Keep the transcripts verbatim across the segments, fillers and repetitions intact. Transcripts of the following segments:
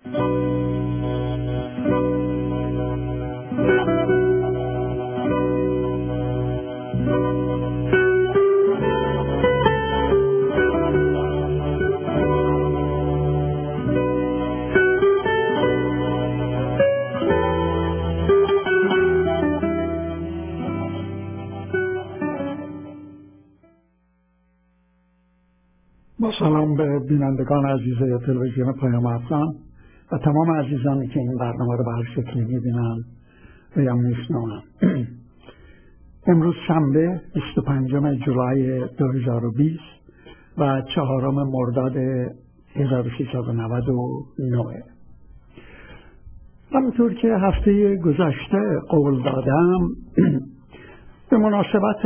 با سلام به بینندگان عزیز تلویزیون پیام افغان و تمام عزیزانی که این برنامه رو به هر شکلی میبینن و یا میشنون. امروز شنبه بیست و پنجم جولای دو هزار و بیست و چهارم مرداد هزار و سیصد و نود و نه. همونطور که هفته گذشته قول دادم به مناسبت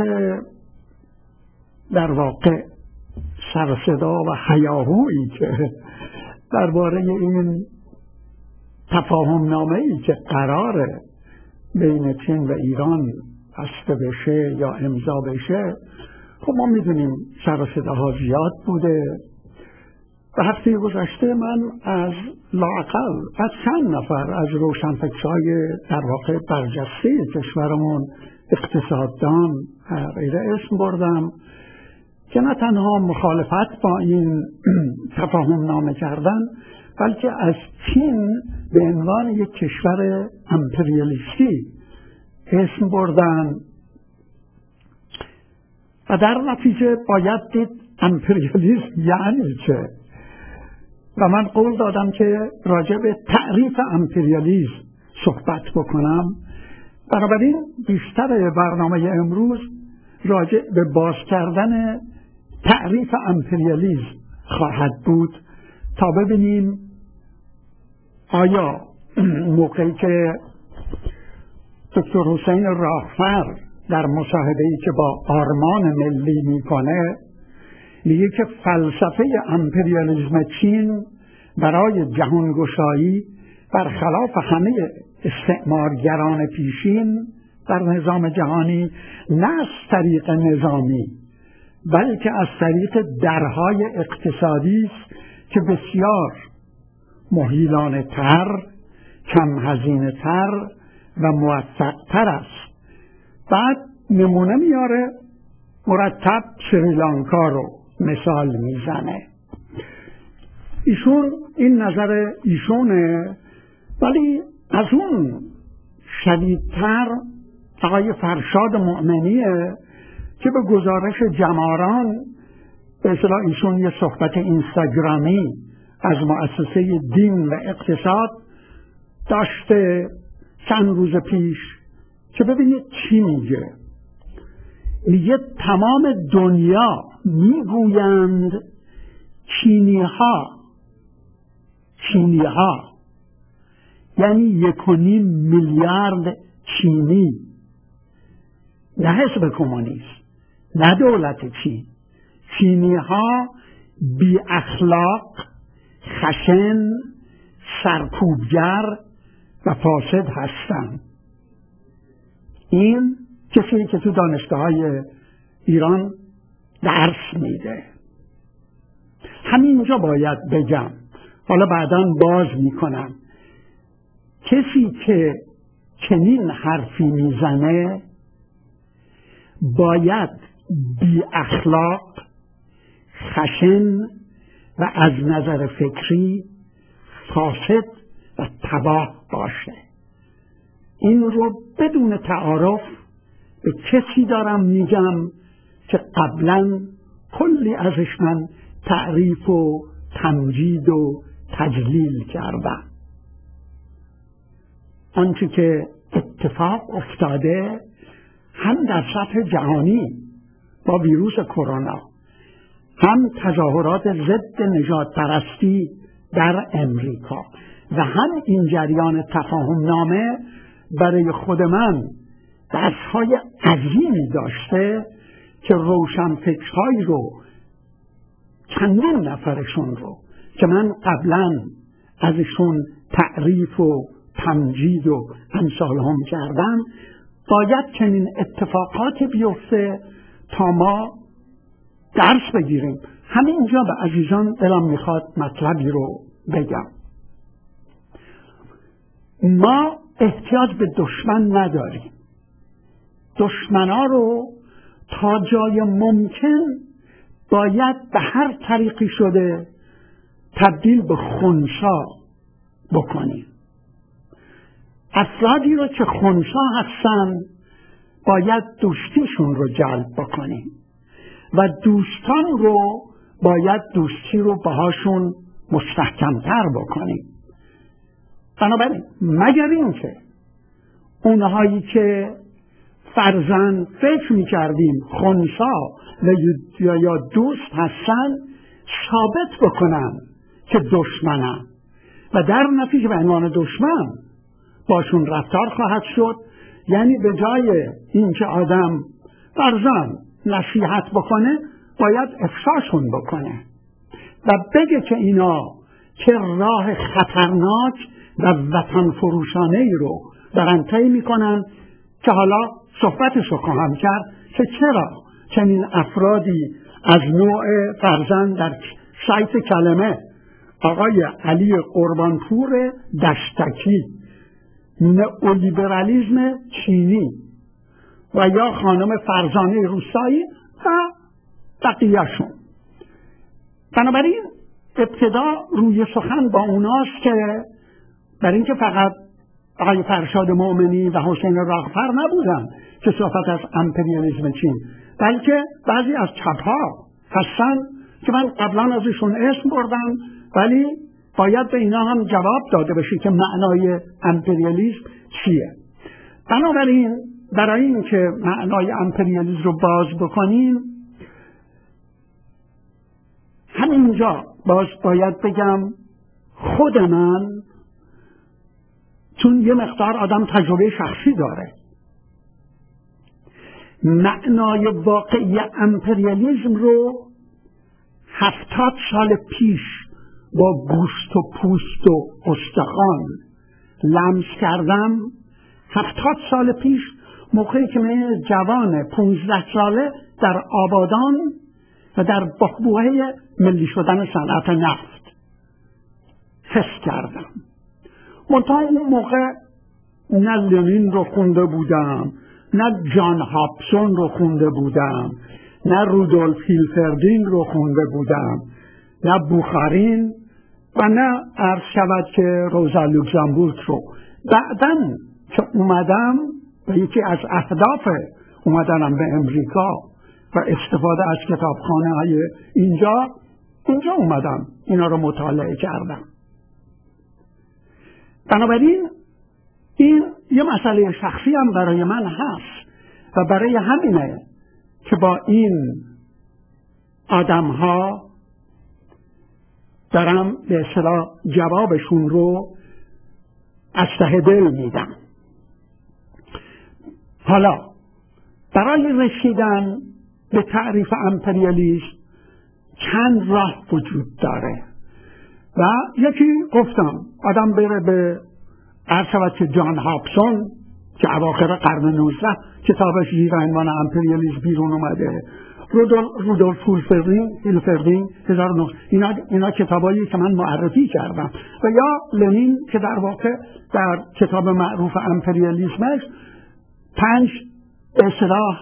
در واقع سر صدا و هیاهویی که درباره این تفاهم نامه‌ای که قراره بین چین و ایران بسته بشه یا امضا بشه، خب ما میدونیم سر صداها زیاد بوده و هفته گذشته من از لااقل از چند نفر از روشنفکرهای در واقع برجسته کشورمون، اقتصاددان غیره اسم بردم که نه تنها مخالفت با این تفاهم نامه کردن، بلکه از چین به عنوان یک کشور امپریالیستی اسم بردن و در نتیجه باید دید امپریالیسم یعنی چه. و من قول دادم که راجع به تعریف امپریالیسم صحبت بکنم. بنابراین بیشتر برنامه امروز راجع به باز کردن تعریف امپریالیسم خواهد بود تا ببینیم آیا موقعی که دکتر حسین راهفر در مصاحبه‌ای که با آرمان ملی میکنه میگه که فلسفه امپریالیسم چین برای جهانگشایی برخلاف همه استعمارگران پیشین در نظام جهانی نه از طریق نظامی بلکه از طریق درهای اقتصادی است که بسیار مهیلانه تر، کم هزینه تر و موفق تر است. بعد نمونه میاره، مرتب سریلانکا رو مثال میزنه. ایشون این نظر ایشونه، ولی از اون شدیدتر آقای فرشاد مؤمنیه که به گزارش جماران به اصطلاح ایشون یه صحبت اینستاگرامی از مؤسسه دین و اقتصاد داشته چند روز پیش که ببینید چی میگه. میگه تمام دنیا میگویند چینی ها چینی ها یعنی یک و نیم میلیارد چینی، نه حزب کمونیست، نه دولت چین، چینی ها بی اخلاق، خشن، سرکوبگر و فاسد هستند. این کسی که تو دانشگاه های ایران درس میده. همینجا باید بگم، حالا بعداً باز میکنم، کسی که چنین حرفی میزنه باید بی اخلاق، خشن و از نظر فکری فاسد و تباه باشه. این رو بدون تعارف به کسی دارم میگم که قبلا کلی ازش من تعریف و تمجید و تجلیل کردم. آنچه که اتفاق افتاده هم در سطح جهانی با ویروس کرونا، هم تظاهرات ضد نژاد پرستی در امریکا و هم این جریان تفاهم نامه برای خود من درس‌های عظیمی داشته که روشنفکرهایی رو، چندین نفرشون رو که من قبلا ازشون تعریف و تمجید و امثال هم کردم، باید چنین اتفاقات بیفته تا ما درس بگیریم. همینجا به عزیزان دلم میخواد مطلبی رو بگم. ما احتیاج به دشمن نداریم. دشمنا رو تا جای ممکن باید به هر طریقی شده تبدیل به خنثی بکنیم. افرادی رو که خنثی هستن باید دوستیشون رو جلب بکنیم و دوستان رو باید دوستی رو باهاشون مستحکمتر بکنیم. بنابراین مگر اینکه اونهایی که فرزند فکر می‌کردیم خنثی و یا دوست هستن ثابت بکنن که دشمنن و در نتیجه به عنوان دشمن باشون رفتار خواهد شد. یعنی به جای اینکه آدم فرزند نصیحت بکنه باید افشاشون بکنه و بگه که اینا چه راه خطرناک و وطن فروشانه ای رو دارن طی میکنن که حالا صحبتش رو خواهم کرد که چرا چنین افرادی از نوع فرزند در سایت کلمه آقای علی قربانپور دشتکی، نئولیبرالیسم چینی و یا خانم فرزانه روستایی و بقیهشون. بنابراین ابتدا روی سخن با اوناست که برای اینکه فقط آقای فرشاد مومنی و حسین راغفر نبودن که صحبت از امپریالیسم چین، بلکه بعضی از چپ‌ها هستن که من قبلا ازشون اسم بردم، ولی باید به اینا هم جواب داده بشه که معنای امپریالیسم چیه. بنابراین برای اینکه معنای امپریالیسم رو باز بکنیم همینجا باز باید بگم خود من، چون یه مقدار آدم تجربه شخصی داره، معنای واقعی امپریالیسم رو هفتاد سال پیش با گوشت و پوست و استخوان لمس کردم. هفتاد سال پیش موقعی که من جوان پونزده ساله در آبادان و در بحبوحه ملی شدن صنعت نفت حس کردم. منتها اون موقع نه لنین رو خونده بودم، نه جان هابسون رو خونده بودم، نه رودولف هیلفردین رو خونده بودم، نه بوخارین و نه عرض شود که روزا لوکزامبورگ رو. بعداً که اومدم و یکی از اهداف اومدنم به امریکا و استفاده از کتابخانه های اینجا اینجا اومدم اینا رو مطالعه کردم. بنابراین این یه مسئله شخصی هم برای من هست و برای همینه که با این آدم ها دارم به اصطلاح جوابشون رو از ته دل میدم. حالا برای رسیدن به تعریف امپریالیسم چند راه وجود داره و یکی گفتم آدم بره به عرض شود که جان هابسون که اواخر قرن نوزده کتابش زیر عنوان امپریالیسم بیرون اومده، رودولف هیلفردین هیلفردین هزار و نهصد اینا اینا کتابایی که من معرفی کردم و یا لنین که در واقع در کتاب معروف امپریالیسمش پنج به اصطلاح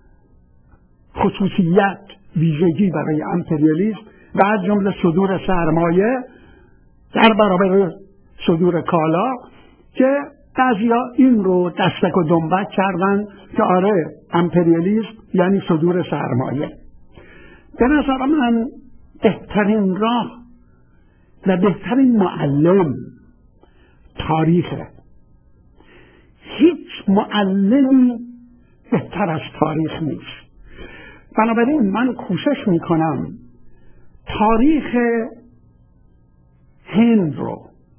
خصوصیت ویژگی برای امپریالیسم و از جمله صدور سرمایه در برابر صدور کالا که بعضیا این رو دستک و دنبک کردن که آره امپریالیسم یعنی صدور سرمایه. به نظر من بهترین راه و بهترین معلم تاریخه. هیچ معلمی بهتر از تاریخ نیست. بنابراین من کوشش میکنم تاریخ هند رو،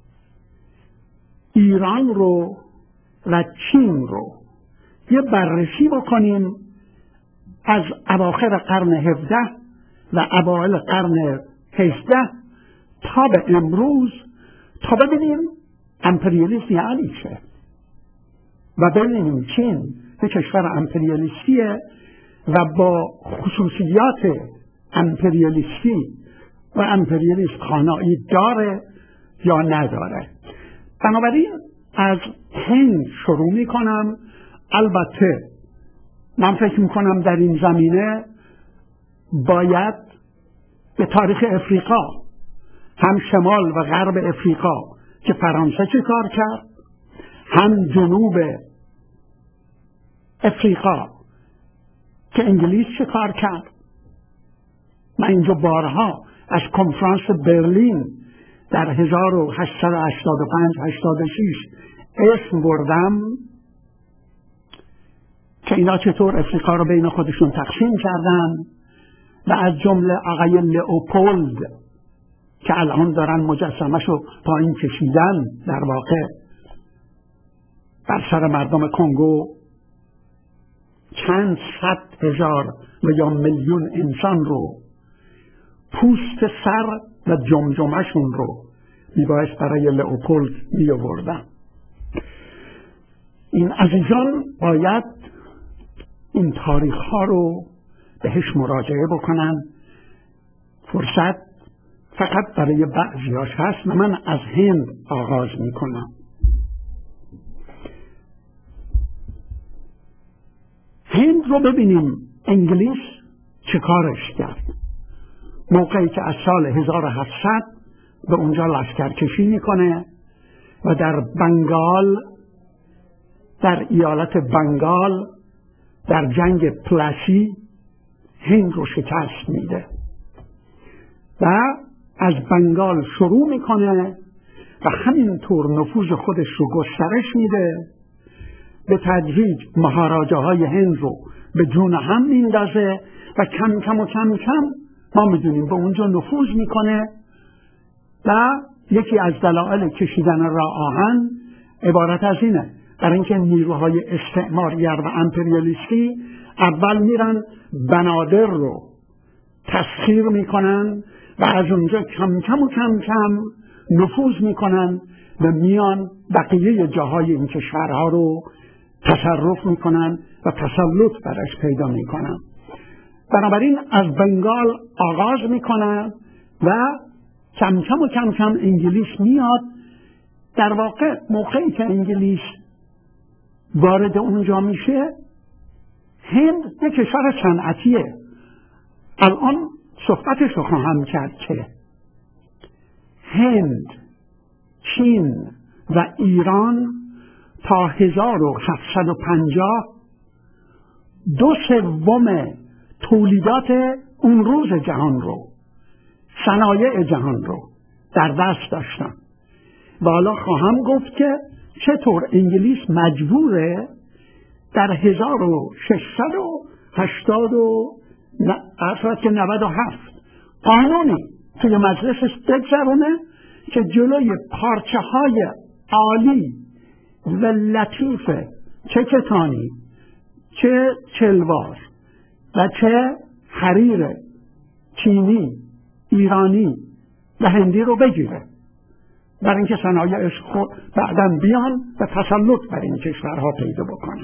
ایران رو و چین رو یه بررسی بکنیم از اواخر قرن هفده و اوایل قرن هجده تا به امروز تا ببینیم امپریالیسم یعنی چه و ببینیم چین به کشور امپریالیستیه و با خصوصیات امپریالیستی و امپریالیسم خانایی داره یا نداره. بنابراین از هند شروع می کنم. البته من فکر می کنم در این زمینه باید به تاریخ افریقا، هم شمال و غرب افریقا که فرانسه چه کار کرد، هم جنوب افریقا که انگلیس چه کار کرد. من اینجا بارها از کنفرانس برلین در هزار و هشتصد و هشتاد و پنج هشتاد و شش اسم بردم که اینا چطور افریقا رو بین خودشون تقسیم کردن و از جمله آقای لئوپولد که الان دارن مجسمه‌شو پایین کشیدن در واقع بر سر مردم کنگو چند صد هزار و یا میلیون انسان رو، پوست سر و جمجمه‌شون رو میبایست برای لئوپولد می آوردن. این عزیزان باید این تاریخ ها رو بهش مراجعه بکنن. فرصت فقط برای بعضیاش هست و من از هند آغاز می کنم. هند رو ببینیم انگلیس چه کارش کرد. موقعی که از سال هزار و هفتصد به اونجا لشکرکشی میکنه و در بنگال، در ایالت بنگال در جنگ پلاسی هند رو شکست میده و از بنگال شروع میکنه و همینطور نفوذ خودش رو گسترش میده. به تدریج مهاراجاهای هند رو به جون هم میندازه و کم کم و کم کم ما میدونیم به اونجا نفوذ میکنه و یکی از دلایل کشیدن راه آهن عبارت از اینه، برای اینکه نیروهای استعمارگر و امپریالیستی اول میرن بنادر رو تسخیر میکنن و از اونجا کم کم و کم کم نفوذ میکنن و میان بقیه جاهای این کشورها رو تصرف میکنن و تسلط برش پیدا میکنن. بنابراین از بنگال آغاز میکنن و کم کم و کم کم انگلیس میاد. در واقع موقعی که انگلیس وارد اونجا میشه، هند یک کشور صنعتیه. الان صحبتش رو خواهم کرد که هند، چین و ایران تا هزار و هفتصد و پنجاه دو سوم تولیدات اون روز جهان رو، صنایع جهان رو در دست داشتن. و حالا خواهم گفت که چطور انگلیس مجبوره در هزار و ششصد و هشتاد و نود و هفت قانونی توی مجلسش بگذرونه که جلوی پارچه های عالی و لطیف، چه کتانی، چه چلوار و چه حریر چینی، ایرانی و هندی رو بگیره، برای اینکه صنایعش خود بعداً بیان و تسلط بر این کشورها پیدا بکنن.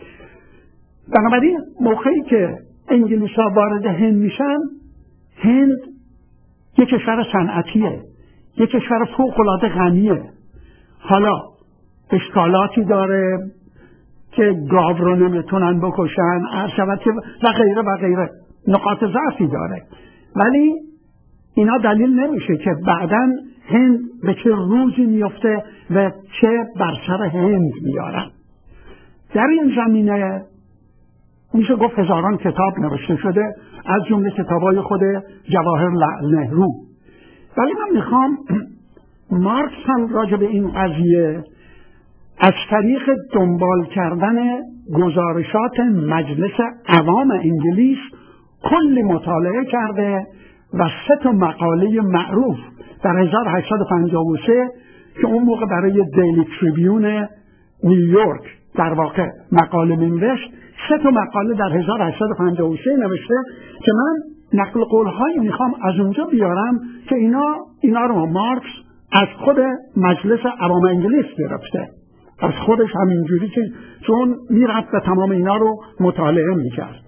بنابراین موقعی که انگلیس ها وارد هند میشن، هند یک کشور صنعتیه، یک کشور فوق‌العاده غنیه. حالا اشکالاتی داره که گاو رو نمیتونن بکشن، عرشبت و غیره و غیره، نقاط ضعفی داره، ولی اینا دلیل نمیشه که بعداً هند به چه روزی میفته و چه بر سر هند میارن. در این زمینه میشه گفت هزاران کتاب نوشته شده، از جمله کتابای خود جواهر نهرو. ولی من میخوام مارکس هم راجع به این قضیه از طریق دنبال کردن گزارشات مجلس عوام انگلیس کلی مطالعه کرده و سه تا مقاله معروف در هزار و هشتصد و پنجاه و سه که اون موقع برای دیلی تریبیون نیویورک در واقع مقاله نوشت، سه تا مقاله در هزار و هشتصد و پنجاه و سه نوشته که من نقل قول‌هایی میخوام از اونجا بیارم که اینا اینا رو مارکس از خود مجلس عوام انگلیس گرفته، از خودش همینجوری که چون میرفت و تمام اینا رو مطالعه میکرد.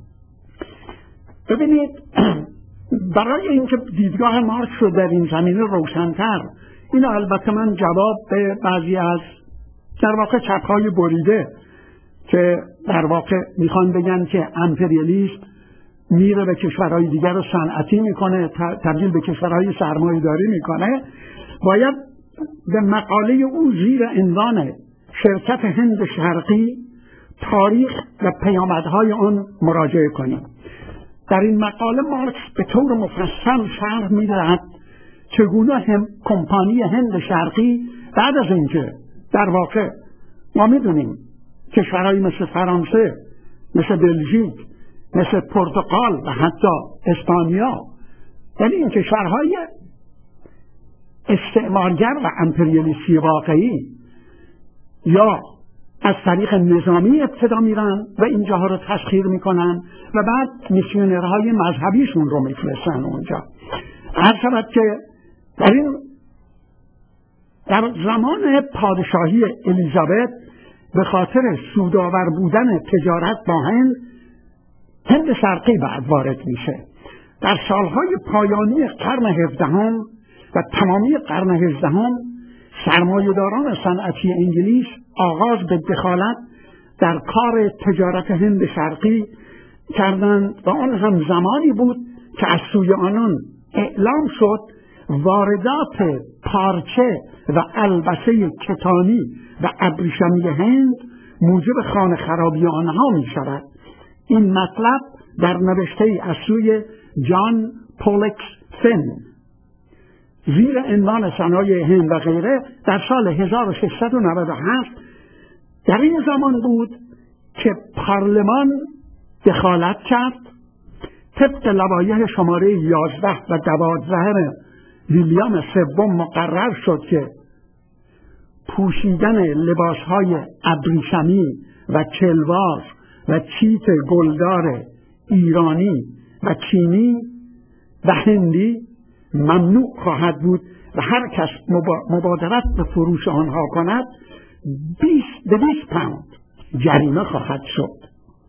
ببینید برای اینکه دیدگاه مارکس رو در این زمینه روشن‌تر، اینو البته من جواب به بعضی از در واقع چپ‌های بریده که در واقع میخوان بگن که امپریالیسم میره به کشورهای دیگر رو صنعتی میکنه، تبدیل به کشورهای سرمایه‌داری میکنه، باید به مقاله او زیر عنوان شرکت هند شرقی تاریخ و پیامدهای آن مراجعه کنیم. در این مقاله مارکس به طور مفصل شرح میدهد چگونه هم کمپانی هند شرقی بعد از اینکه در واقع ما میدونیم کشورهایی مثل فرانسه، مثل بلژیک، مثل پرتغال و حتی اسپانیا، یعنی این کشورهای استعمارگر و امپریالیستی واقعی یا از طریق نظامی ابتدا میرن و این جاها رو تسخیر میکنن و بعد میسیونرهای مذهبیشون رو میفرستن اونجا. هر شود که در این در زمان پادشاهی الیزابت به خاطر سودآور بودن تجارت با هند، هند شرقی بعد وارد میشه. در سالهای پایانی قرن هفدهم و تمامی قرن هجدهم سرمایه‌داران صنعتی انگلیس آغاز به دخالت در کار تجارت هند شرقی کردند و آن هم زمانی بود که از سوی آنان اعلام شد واردات پارچه و البسه کتانی و ابریشمی هند موجب خانه خرابی آنها می شود. این مطلب در نوشته از سوی جان پولکس فن زیر عنوان صنایع هند و غیره در سال هزار و ششصد و نود و هفت در این زمان بود که پارلمان دخالت کرد. طبق لوایح شماره یازده و دوازده ویلیام سوم مقرر شد که پوشیدن لباسهای ابریشمی و چلواز و چیت گلدار ایرانی و چینی و هندی ممنوع خواهد بود و هر کس مبادرت به فروش آنها کند بیست دویست پوند جریمه خواهد شد.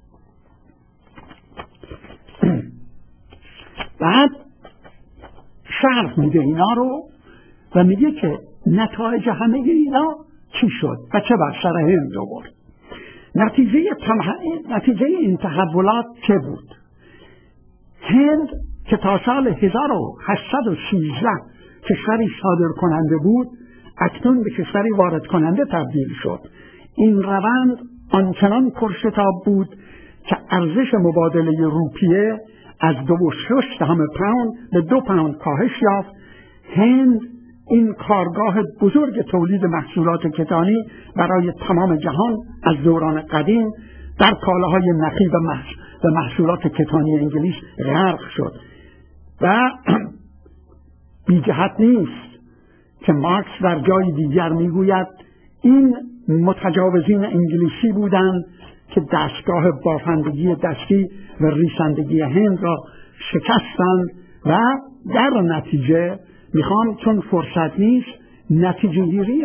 بعد شرح میده اینا رو و میگه که نتایج همه اینا چی شد و چه بر سر هند آورد. نتیجه نتیجه این تحولات چه بود؟ هند که تا سال هزار و هشتصد و سیزده کشوری صادر کننده بود اکنون به کشوری وارد کننده تبدیل شد. این روند آنچنان پرشتاب بود که ارزش مبادله روپیه از دو و شش دهم پوند به دو پوند کاهش یافت. هند این کارگاه بزرگ تولید محصولات کتانی برای تمام جهان از دوران قدیم در کالاهای نخی و محصولات کتانی انگلیس غرق شد و بی جهت نیست که مارکس در جای دیگر میگوید این متجاوزین انگلیسی بودند که دستگاه بافندگی دستی و ریسندگی هند را شکستند و در نتیجه میخوام چون فرصت نیست نتیجه گیری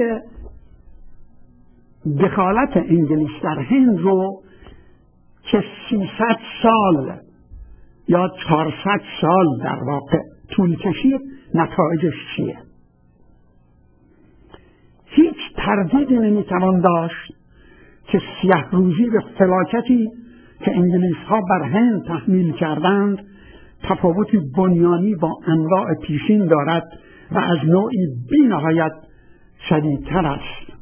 دخالت انگلیس در هند رو که سیصد سال یا چهارصد سال در واقع طول کشید نتایجش چیه؟ هیچ تردیدی نمیتوان داشت که سیه روزی به فلاکتی که انگلیس ها بر هند تحمیل کردند تفاوتی بنیانی با انواع پیشین دارد و از نوعی بی نهایت شدیدتر است.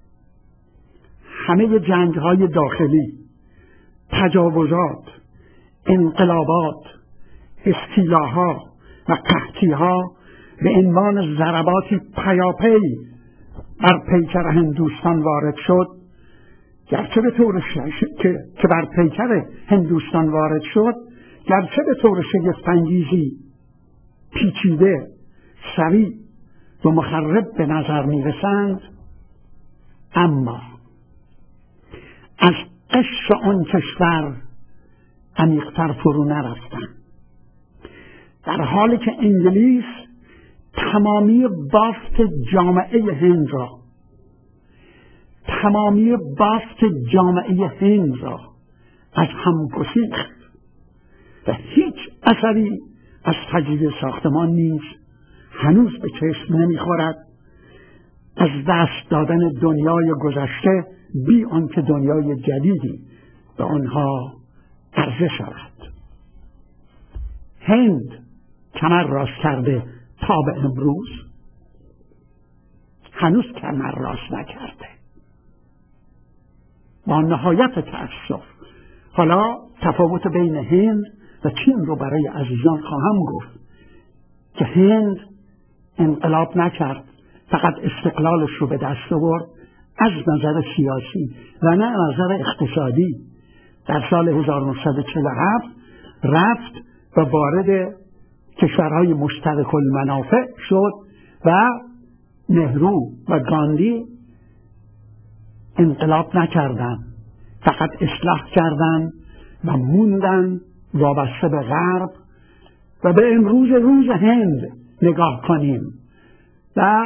همه جنگ های داخلی، تجاوزات، انقلابات، استیلاها و قحطیها به عنوان ضرباتی پیاپی بر پیکر هندوستان وارد شد، گرچه به طور ش... که... که بر پیکر هندوستان وارد شد گرچه به طور شگفت‌انگیزی پیچیده، سریع و مخرب به نظر میرسند، اما از قشر آن کشور عمیق‌تر فرو نرفتند. در حالی که انگلیس تمامی بافت جامعه هند را تمامی بافت جامعه هند را از هم گسیخت و هیچ اثری از تجدید ساختمان نیز هنوز به چشم نمیخورد از دست دادن دنیای گذشته بی آنکه دنیای جدیدی به آنها عرضه شود. هند کمر راست کرده تا به امروز هنوز کمر راست نکرده، با نهایت تأسف. حالا تفاوت بین هند و چین رو برای عزیزان خواهم گفت که هند انقلاب نکرد، فقط استقلالش رو به دست آورد از نظر سیاسی و نه نظر اقتصادی. در سال هزار و نهصد و چهل و هفت رفت و وارد کشورهای مشترک المنافع شد و نهرو و گاندی انقلاب نکردن، فقط اصلاح کردن و موندن وابسته به غرب. و به امروز روز هند نگاه کنیم و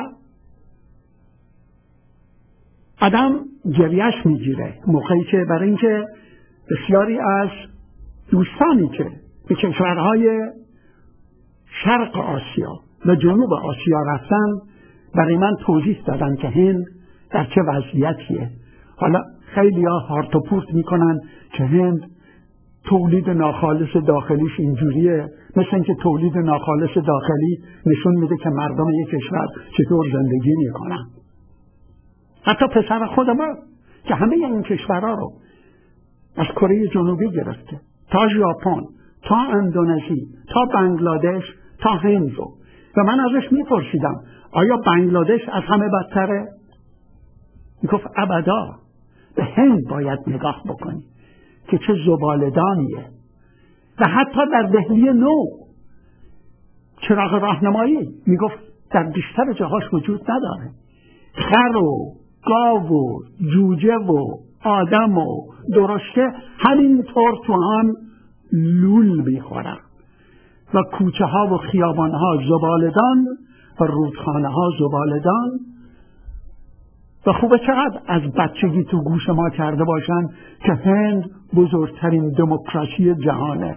آدم گریهش میگیره موقعی که برای اینکه بسیاری از دوستانی که به کشورهای شرق آسیا و جنوب آسیا رفتن برای من توضیح دادن که هند در چه وضعیتیه. حالا خیلی ها هارت و پورت میکنن که هند تولید ناخالص داخلیش اینجوریه، مثل اینکه تولید ناخالص داخلی نشون میده که مردم یک کشور چطور زندگی میکنن. حتی پسر خود ما که همه این کشورها رو از کره جنوبی گرفته تا ژاپن تا اندونزی تا بنگلادش تا هند رو، و من ازش میپرسیدم آیا بنگلادش از همه بدتره؟ میگفت ابدا، به هند باید نگاه بکنی که چه زبالدانیه. و حتی در دهلی نو چراغ راهنمایی میگفت در بیشتر جاهاش وجود نداره. خر و گاو و جوجه و آدم و درشته همینطور تو هم لول میخورن و کوچه ها و خیابان ها زبالدان و رودخانه ها زبالدان. و خوبه چقدر از بچگی تو گوش ما کرده باشن که هند بزرگترین دموکراسی جهانه.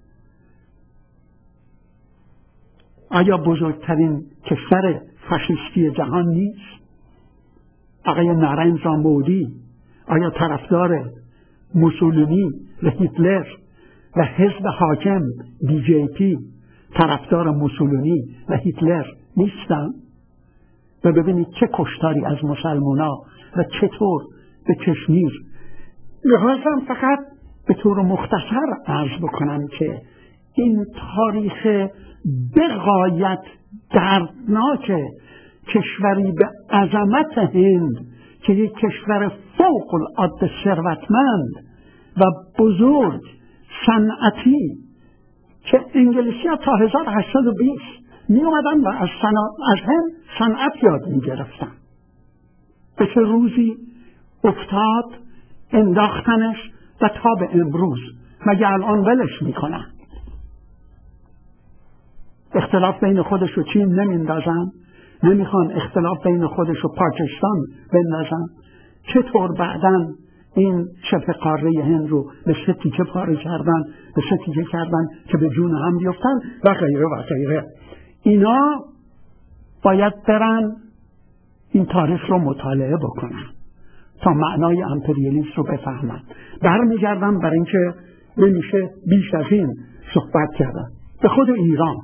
آیا بزرگترین کشور فاشیستی جهان نیست؟ آقای نارندرا مودی آیا طرفدار موسولینی و هیتلر و حزب حاکم بی جی پی طرفدار موسولینی و هیتلر نیستن؟ و ببینید چه کشتاری از مسلمانا و چطور به کشمیر. می‌خواستم فقط به طور مختصر عرض بکنم که این تاریخ بغایت دردناک کشوری به عظمت هند که یک کشور فوق العاده ثروتمند و بزرگ صنعتی که انگلیسی ها تا هزار و هشتصد و بیست می اومدن و از, از هند صنعت یاد می گرفتن. به چه روزی افتاد انداختنش و تا به امروز مگه الان ولش می کنن؟ اختلاف بین خودش و چین نمیندازن، نمیخوان اختلاف بین خودش و پاکستان بندازن. چطور بعداً این شبه قاره هند رو به سه تیکه پاره کردن، به سه تیکه کردن که به جون هم بیفتن و غیره و غیره. اینا باید برن این تاریخ رو مطالعه بکنن تا معنای امپریالیسم رو بفهمن. برمیگردم برای اینکه نمیشه بیش از این صحبت کردن. به خود ایران،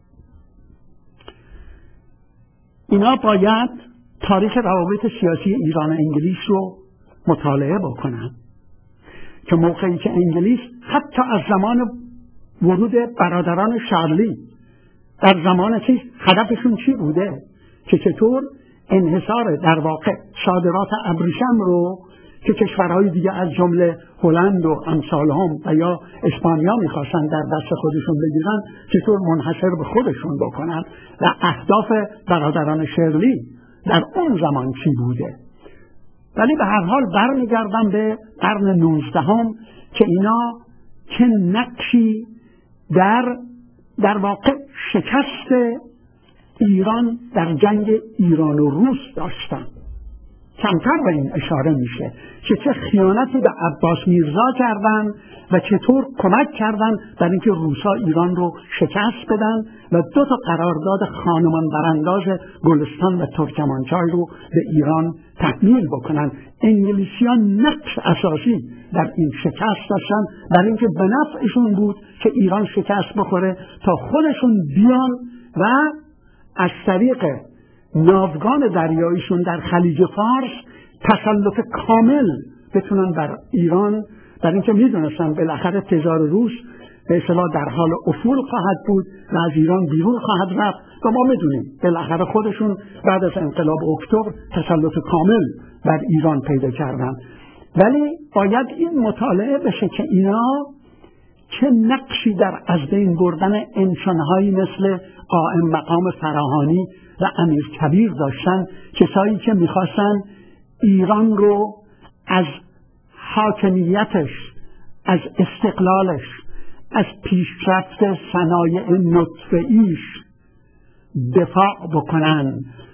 اینا باید تاریخ روابط سیاسی ایران و انگلیس رو مطالعه بکنن که موقعی که انگلیس حتی از زمان ورود برادران شارلی در زمان چیز هدفشون چی بوده که چطور انحصار در واقع صادرات ابریشم رو که کشورهای دیگه از جمله هلند و امثال هم و یا اسپانیا میخواستن در دست خودشون بگیرن چطور منحصر به خودشون بکنن و اهداف برادران شارلی در اون زمان چی بوده. ولی به هر حال برمیگردم به قرن نوزدهم که اینا چه نقشی در در واقع شکست ایران در جنگ ایران و روس داشتن. کمتر به این اشاره میشه که چه خیانتی به عباس میرزا کردن و چطور کمک کردن در اینکه روسا ایران رو شکست بدن و دو تا قرارداد خانمان برانداز گلستان و ترکمانچای رو به ایران تحمیل بکنن. انگلیسیان نقش اساسی در این شکست داشتن، در اینکه به نفعشون بود که ایران شکست بخوره تا خودشون بیان و از طریق ناوگان دریاییشون در خلیج فارس تسلط کامل بتونن بر ایران، در اینکه میدونستن بالاخره تزار روس به اصطلاح در حال افول خواهد بود و از ایران بیرون خواهد رفت و ما میدونیم بالاخره خودشون بعد از انقلاب اکتبر تسلط کامل بر ایران پیدا کردن. ولی باید این مطالعه بشه که اینا چه نقشی در از بین بردن انسانهایی مثل قائم مقام فراهانی و امیر کبیر داشتن، کسایی که میخواستن ایران رو از حاکمیتش، از استقلالش، از پیشرفت صنایع نطفه‌ایش دفاع بکنن.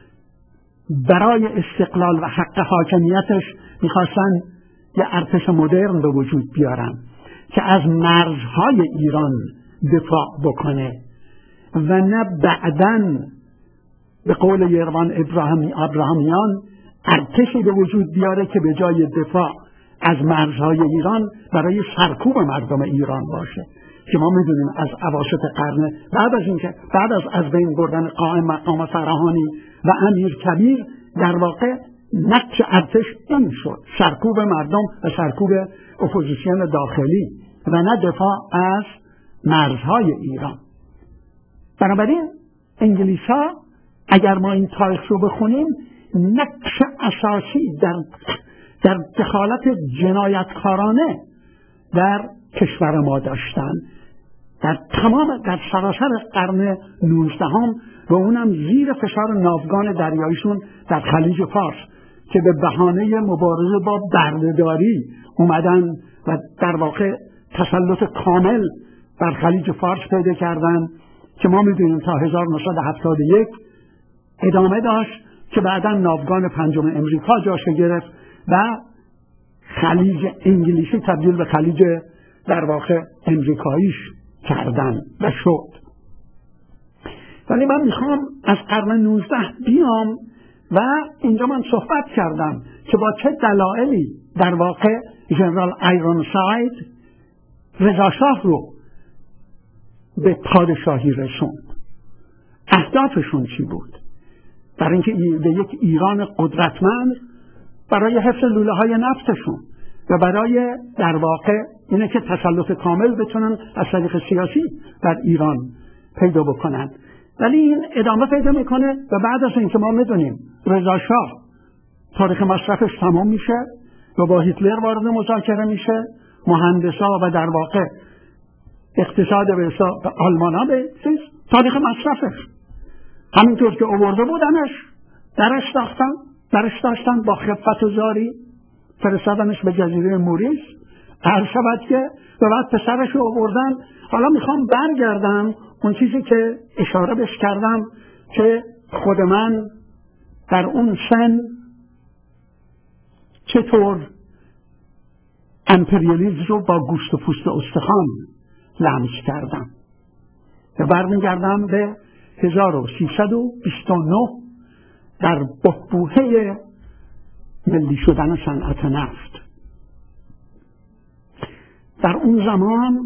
برای استقلال و حق حاکمیتش میخواستن یه ارتش مدرن به وجود بیارن که از مرزهای ایران دفاع بکنه و نه بعداً به قول یروان ابراهیمی ابراهیمیان ارتشی به وجود بیاره که به جای دفاع از مرزهای ایران برای سرکوب مردم ایران باشه، که ما میدونیم از اواسط قرن بعد از اینکه بعد از از بین بردن قائم مقام فراهانی و امیر کبیر در واقع نقش ارتش این شد، سرکوب مردم و سرکوب اپوزیسیون داخلی و نه دفاع از مرزهای ایران. بنابراین انگلیس‌ها اگر ما این تاریخ رو بخونیم نقش اساسی در در دخالت جنایتکارانه در کشور ما داشتن در تمام در سراسر قرن نوزدهم و اونم زیر فشار ناوگان دریاییشون در خلیج فارس که به بهانه مبارزه با بردهداری اومدن و در واقع تسلط کامل بر خلیج فارس پیدا کردن که ما میدونیم تا هزار و نهصد و هفتاد و یک ادامه داشت که بعدا ناوگان پنجم امریکا جاشو گرفت و خلیج انگلیسی تبدیل به خلیج در واقع امریکاییش کردن و شد. ولی من میخوام از قرن نوزده بیام و اینجا من صحبت کردم که با چه دلایلی در واقع ژنرال آیرونساید رضا شاه رو به پادشاهی رسوند. اهدافشون چی بود؟ برای اینکه به یک ایران قدرتمند برای حفظ لوله های نفتشون و برای در واقع اینه که تسلط کامل بتونن از طریق سیاسی بر ایران پیدا بکنن. ولی این ادامه پیدا میکنه و بعد از اینکه ما میدونیم رضا شاه تاریخ مصرفش تمام میشه و با هیتلر وارد مذاکره میشه، مهندسا و در واقع اقتصاد به آلمانا به تاریخ مصرفش همینطور که آورده بودنش درش داشتن درش داشتن با خفت و زاری فرستادنش به جزیره موریس هر شود که و بعد پسرش رو آوردن. حالا میخوام برگردم اون چیزی که اشاره بش کردم که خود من در اون سن چطور امپریالیسم رو با گوشت و پوست و استخوان لمس کردم و برمیگردم به هزار و سیصد و بیست و نه در بحبوحه ملی شدن صنعت نفت. در اون زمان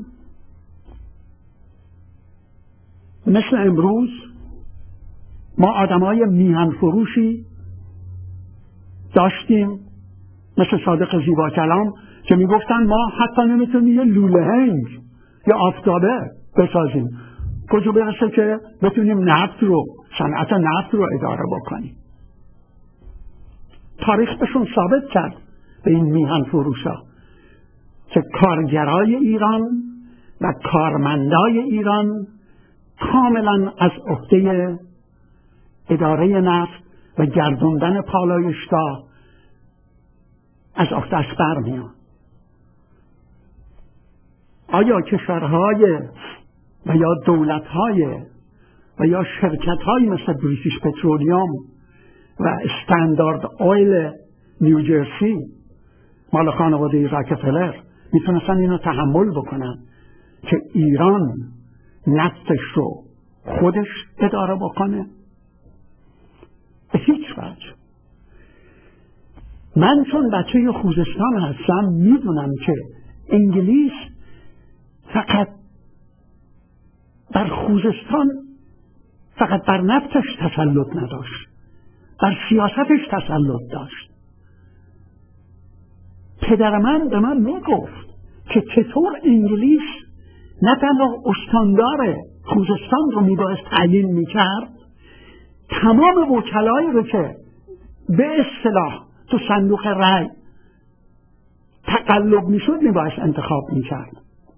مثل امروز ما آدمای میهن فروشی داشتیم مثل صادق زیبا کلام که میگفتن ما حتی نمیتونیم یه لوله هنگ یا آفتابه بسازیم، کجا برسه که بتونیم نفت رو صنعت نفت رو اداره بکنیم. تاریخ بهشون ثابت کرد به این میهن فروشا که کارگرای ایران و کارمندای ایران کاملا از عهده اداره نفت و گردوندن پالایشگاه از عهده‌اش برمیاد. آیا کشورهای و یا دولتهای و یا شرکت‌های مثل بریتیش پترولیوم و استاندارد اویل نیوجرسی مال خانواده راکفلر میتونستن اینو تحمل بکنن که ایران نفتش رو خودش اداره بکنه؟ به هیچ وجه. من چون بچه خوزستان هستم میدونم که انگلیس فقط بر خوزستان فقط بر نفتش تسلط نداشت، بر سیاستش تسلط داشت. پدر من به من میگفت که چطور انگلیس نه تنها استاندار خوزستان رو میبایست تعیین میکرد، تمام وکلایی رو که به اصطلاح تو صندوق رای تقلب میشد میبایست انتخاب میکرد.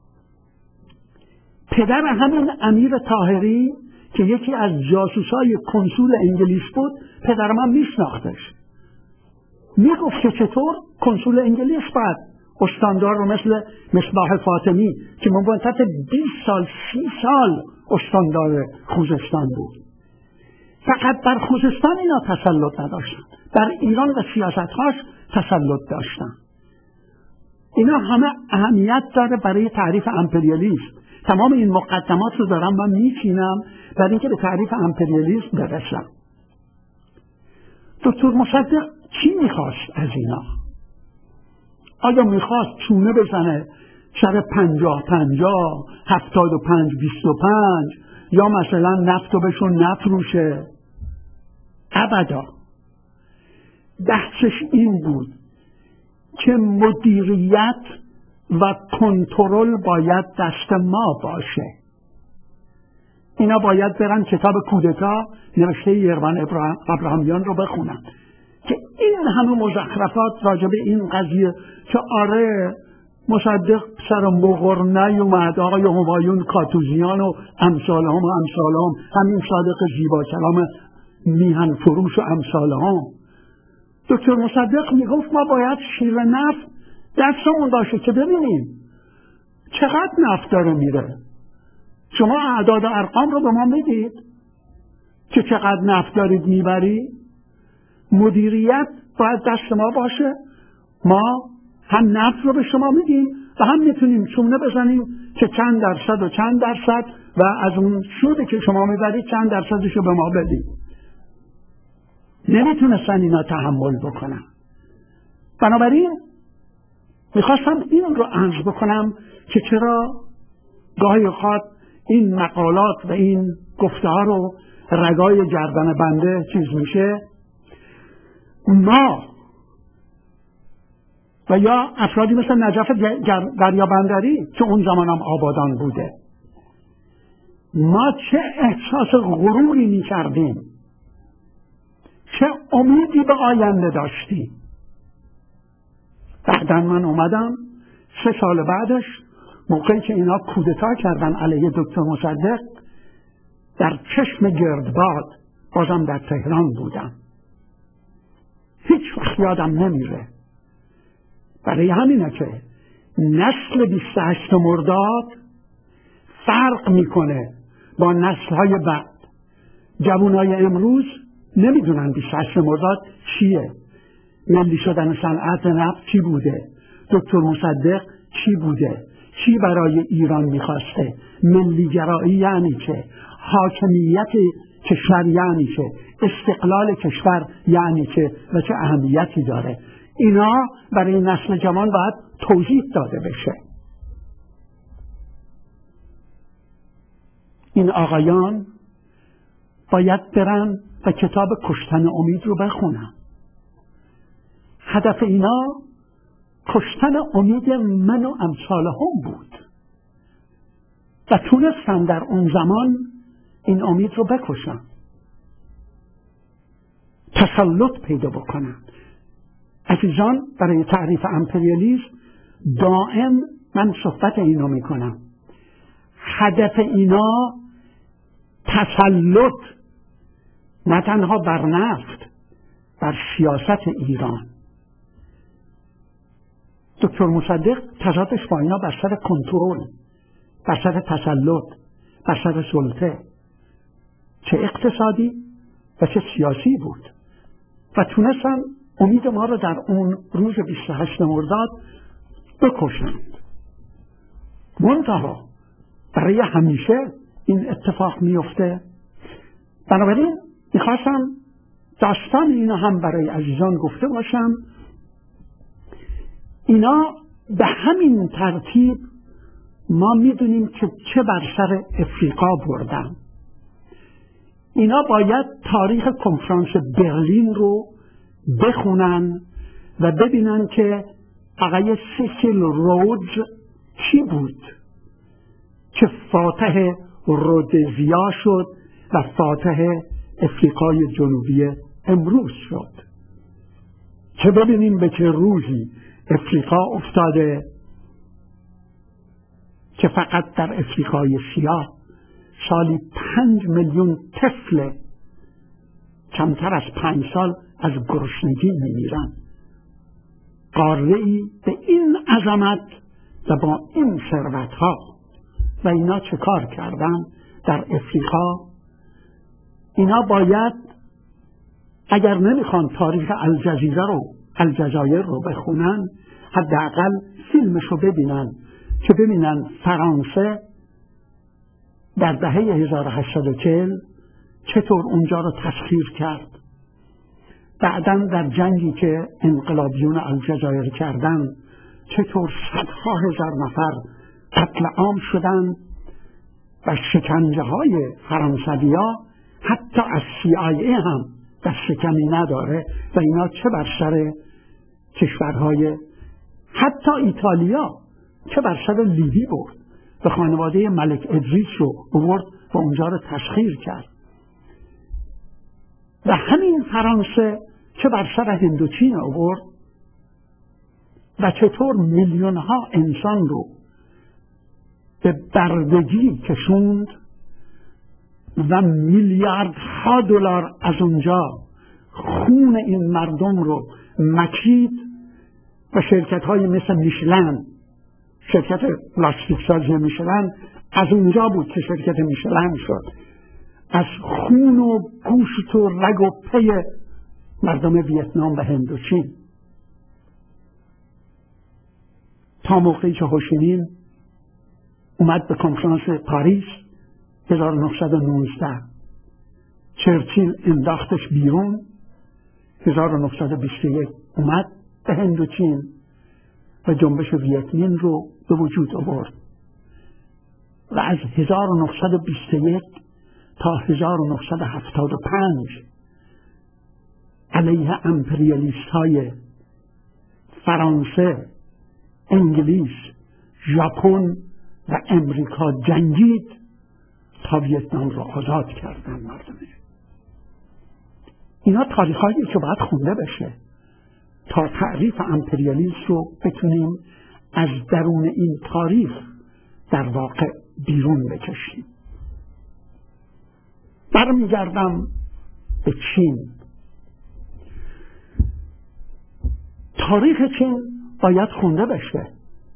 پدر همین امیر طاهری که یکی از جاسوسای کنسول انگلیس بود، پدر من میشناختش، میگفت که چطور کنسول انگلیس بعد استاندار رو مثل مصباح فاطمی که مدت بیست سال سی سال استاندار خوزستان بود، فقط بر خوزستان اینا تسلط نداشتن، در ایران و سیاستهاش تسلط داشتن. اینا همه اهمیت داره برای تعریف امپریالیسم. تمام این مقدمات رو دارم من میچینم برای اینکه به تعریف امپریالیسم برسم. دکتر مصدق چی میخواست از اینا؟ آیا میخواست چونه بزنه سر پنجاه پنجاه هفتاد و پنج بیست و پنج یا مثلا نفت و بهشون نفروشه؟ ابدا. بحثش این بود که مدیریت و کنترل باید دست ما باشه. اینا باید برن کتاب کودتا نوشته یروان ابراهامیان رو بخونن که این همه مزخرفات راجع به این قضیه که آره مصدق سر مغر نیومد، آقای همایون کاتوزیان و امثال هم و امثال هم، همین صادق زیبا کلام میهن فروش و امثال هم. دکتر مصدق میگفت ما باید شیر نفت دستمون باشه که ببینیم چقدر نفت داره میره. شما اعداد و ارقام رو به ما میدید که چقدر نفت دارید میبری. مدیریت باید دست ما باشه، ما هم نفت رو به شما میدیم و هم میتونیم چونه بزنیم که چند درصد و چند درصد و از اون سودی که شما میبرید چند درصدش رو به ما بدید. نمیتونستن اینا تحمل بکنم. بنابراین میخواستم این رو عرض بکنم که چرا گاهی اوقات این مقالات و این گفته ها رو رگای گردن بنده چیز میشه. ما و یا افرادی مثل نجف دریابندری که اون زمان هم آبادان بوده، ما چه احساس غروری می کردیم، چه امیدی به آینده داشتیم. بعداً من اومدم سه سال بعدش موقعی که اینا کودتا کردن علیه دکتر مصدق، در چشم گردباد بازم در تهران بودم. هیچ وقت یادم نمیره. برای همینه که نسل بیست و هشت مرداد فرق میکنه با نسل‌های بعد. جوانای امروز نمیدونن بیست و هشت مرداد چیه، ملی شدن صنعت نفت چی بوده، دکتر مصدق چی بوده، چی برای ایران میخواسته، ملی گرایی یعنی چه، حاکمیت کشور یعنی چه، استقلال کشور یعنی چه و چه اهمیتی داره. اینا برای نسل جوان باید توضیح داده بشه. این آقایان باید برن و کتاب کشتن امید رو بخونن. هدف اینا کشتن امید من و امثال هم بود و تونستن در اون زمان این امید رو بکشن، تسلط پیدا بکنن. عزیزان، برای تعریف امپریالیسم دائم من صحبت اینو میکنم. هدف اینا تسلط نه تنها بر نفت، بر سیاست ایران. دکتر مصدق تضادش با اینا بر سر کنترل، بر سر تسلط، بر سر سلطه، چه اقتصادی و چه سیاسی بود و تونستن امید ما رو در اون روز بیست و هشتم مرداد بکشند. منتها برای همیشه این اتفاق میفته. بنابراین میخواستم داستان اینا هم برای عزیزان گفته باشم. اینا به همین ترتیب ما میدونیم که چه بر سر افریقا بردن. اینا باید تاریخ کنفرانس برلین رو بخونن و ببینن که آقای سیسیل رودز چی بود که فاتح رودزیا شد و فاتح افریقای جنوبی امروز شد. که ببینیم به چه روزی افریقا افتاده که فقط در افریقای سیاه سالی پنج میلیون طفل کمتر از پنج سال از گرسنگی میمیرن. قاره‌ای به این عظمت و با این ثروت‌ها و اینا چه کار کردن در افریقا. اینا باید اگر نمیخوان تاریخ الجزیره رو الجزایر رو بخونن حداقل فیلمشو ببینن که ببینن فرانسه در دهه هزار و هشتصد و چهل چطور اونجا رو تسخیر کرد. بعداً در جنگی که انقلابیون الجزایر کردن چطور صدها هزار نفر قتل عام شدن و شکنجه های فرانسویا حتی از سی آی ای هم دست کمی نداره و اینا چه بر سر کشورهای حتی ایتالیا چه بر سر لیبی برد و خانواده ملک ادریس رو برد و اونجا رو تسخیر کرد. و همین فرانسه چه بر سر هندوچین آورد و چطور میلیون ها انسان رو به بردگی کشوند و میلیاردها دلار از اونجا خون این مردم رو مکید و شرکت های مثل میشلن، شرکت لاستیک سازی میشلن از اونجا بود که شرکت میشلن شد، از خون و گوشت و رگ و پی مردم ویتنام و هندوچین. تا موقعی که هوشیمین اومد به کنفرانس پاریس هزار و نهصد و نوزده، چرچیل انداختش بیرون. هزار و نهصد و بیست و یک اومد به هندوچین و جنبش ویتمین رو به وجود آورد و از هزار و نهصد و بیست و یک تا هزار و نهصد و هفتاد و پنج علیه امپریالیست های فرانسه، انگلیس، ژاپن و امریکا جنگید تا ویتنام رو آزاد کردن مردمه. اینا تاریخایی که باید خونده بشه تا تعریف امپریالیسم رو بتونیم از درون این تاریخ در واقع بیرون بکشیم. برمیگردم به چین. تاریخ چین باید خونده بشه.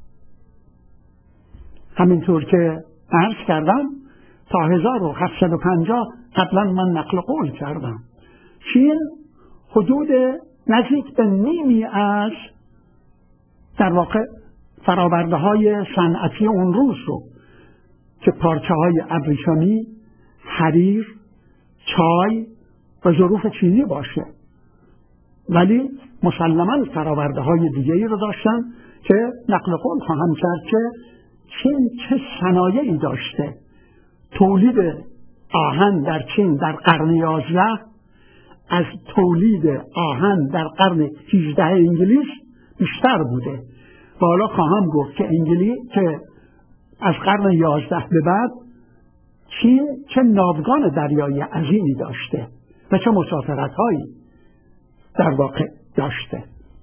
همینطور که عرض کردم تا هزار و هفتصد و پنجاه قبلا من نقل قول کردم چین حدود نزدیک به نیمی از در واقع فرآورده های صنعتی اون روز رو که پارچه های ابریشمی، حریر، چای و ظروف چینی باشه، ولی مسلماً فرآورده های دیگری رو داشتن که نقل قول خواهم کرد که چین چه صنایعی داشته. تولید آهن در چین در قرن یازده از تولید آهن در قرن هجده انگلیس بیشتر بوده. و حالا خواهم گفت که انگلیس که از قرن یازده به بعد چین چه ناوگان دریایی عظیمی داشته و چه مسافرت هایی در واقع داشته.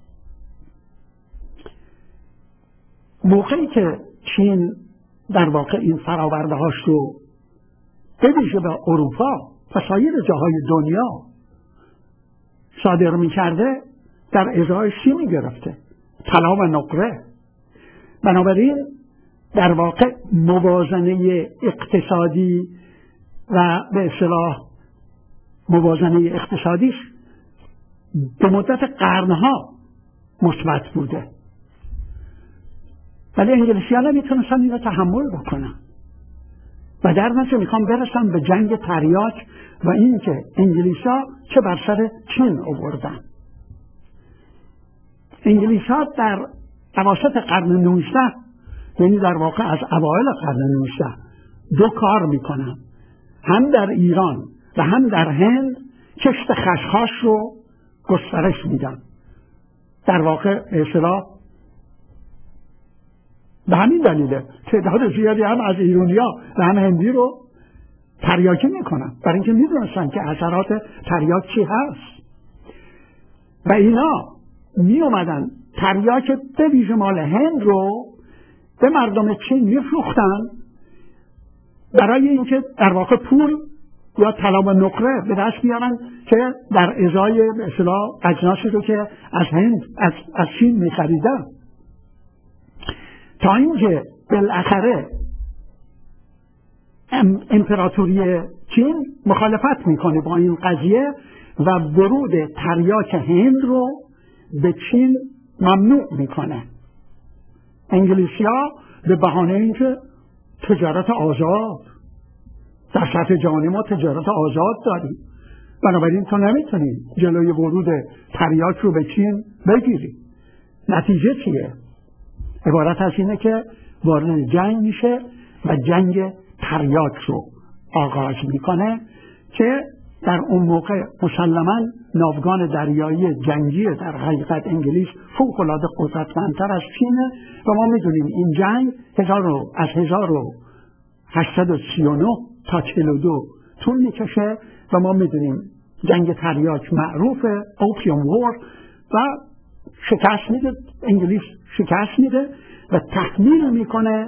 موقعی که چین در واقع این فراورده هاش رو به ویژه به اروپا و سایر جاهای دنیا صادر می کرده در ازای چی می گرفته؟ طلا و نقره. بنابراین در واقع موازنه اقتصادی و به اصطلاح موازنه اقتصادیش به مدت قرنها مثبت بوده، ولی انگلیسی ها نمیتونستن این رو تحمل بکنن و در نتیجه میخوام برسن به جنگ تریاک و این که انگلیسی ها چه بر سر چین آوردن. انگلیسی ها در اواسط قرن نوزده، یعنی در واقع از اوایل قرن نوزده، دو کار میکنن، هم در ایران و هم در هند کشت خشخاش رو گسترش میدن. در واقع به اصطلاح به همین دلیله تعداد زیادی هم از ایرانی‌ها و هم هندی رو تریاکی میکنن، برای اینکه میدونستن که اثرات تریاک چی هست و اینا می اومدن تریاک به ویژه مال هند رو به مردم چین میفروختن برای اینکه در واقع پول یا طلا و نقره به دست بیارن که در ازای به اصطلاح اجناسی رو که از هند از, از چین میخریدن، تا اینکه بالاخره ام امپراتوری چین مخالفت میکنه با این قضیه و ورود تریاک هند رو به چین ممنوع میکنه. انگلیسی ها به بهانه اینکه تجارت آزاد، در سطح جهانی ما تجارت آزاد داریم، بنابراین تو نمیتونی جلوی ورود تریاک رو به چین بگیری. نتیجه چیه؟ عبارت از اینه که وارد جنگ میشه و جنگ تریاک رو آغاز میکنه که در اون موقع مسلماً ناوگان دریایی جنگی در حقیقت انگلیس فوق‌العاده قدرتمندتر از چینه و ما میدونیم این جنگ از هزار و هشتصد و سی و نه تا چهل و دو طول میکشه و ما میدونیم جنگ تریاک معروف اوپیوم وار و شکست میده، انگلیس شکست میده و تحمیل میکنه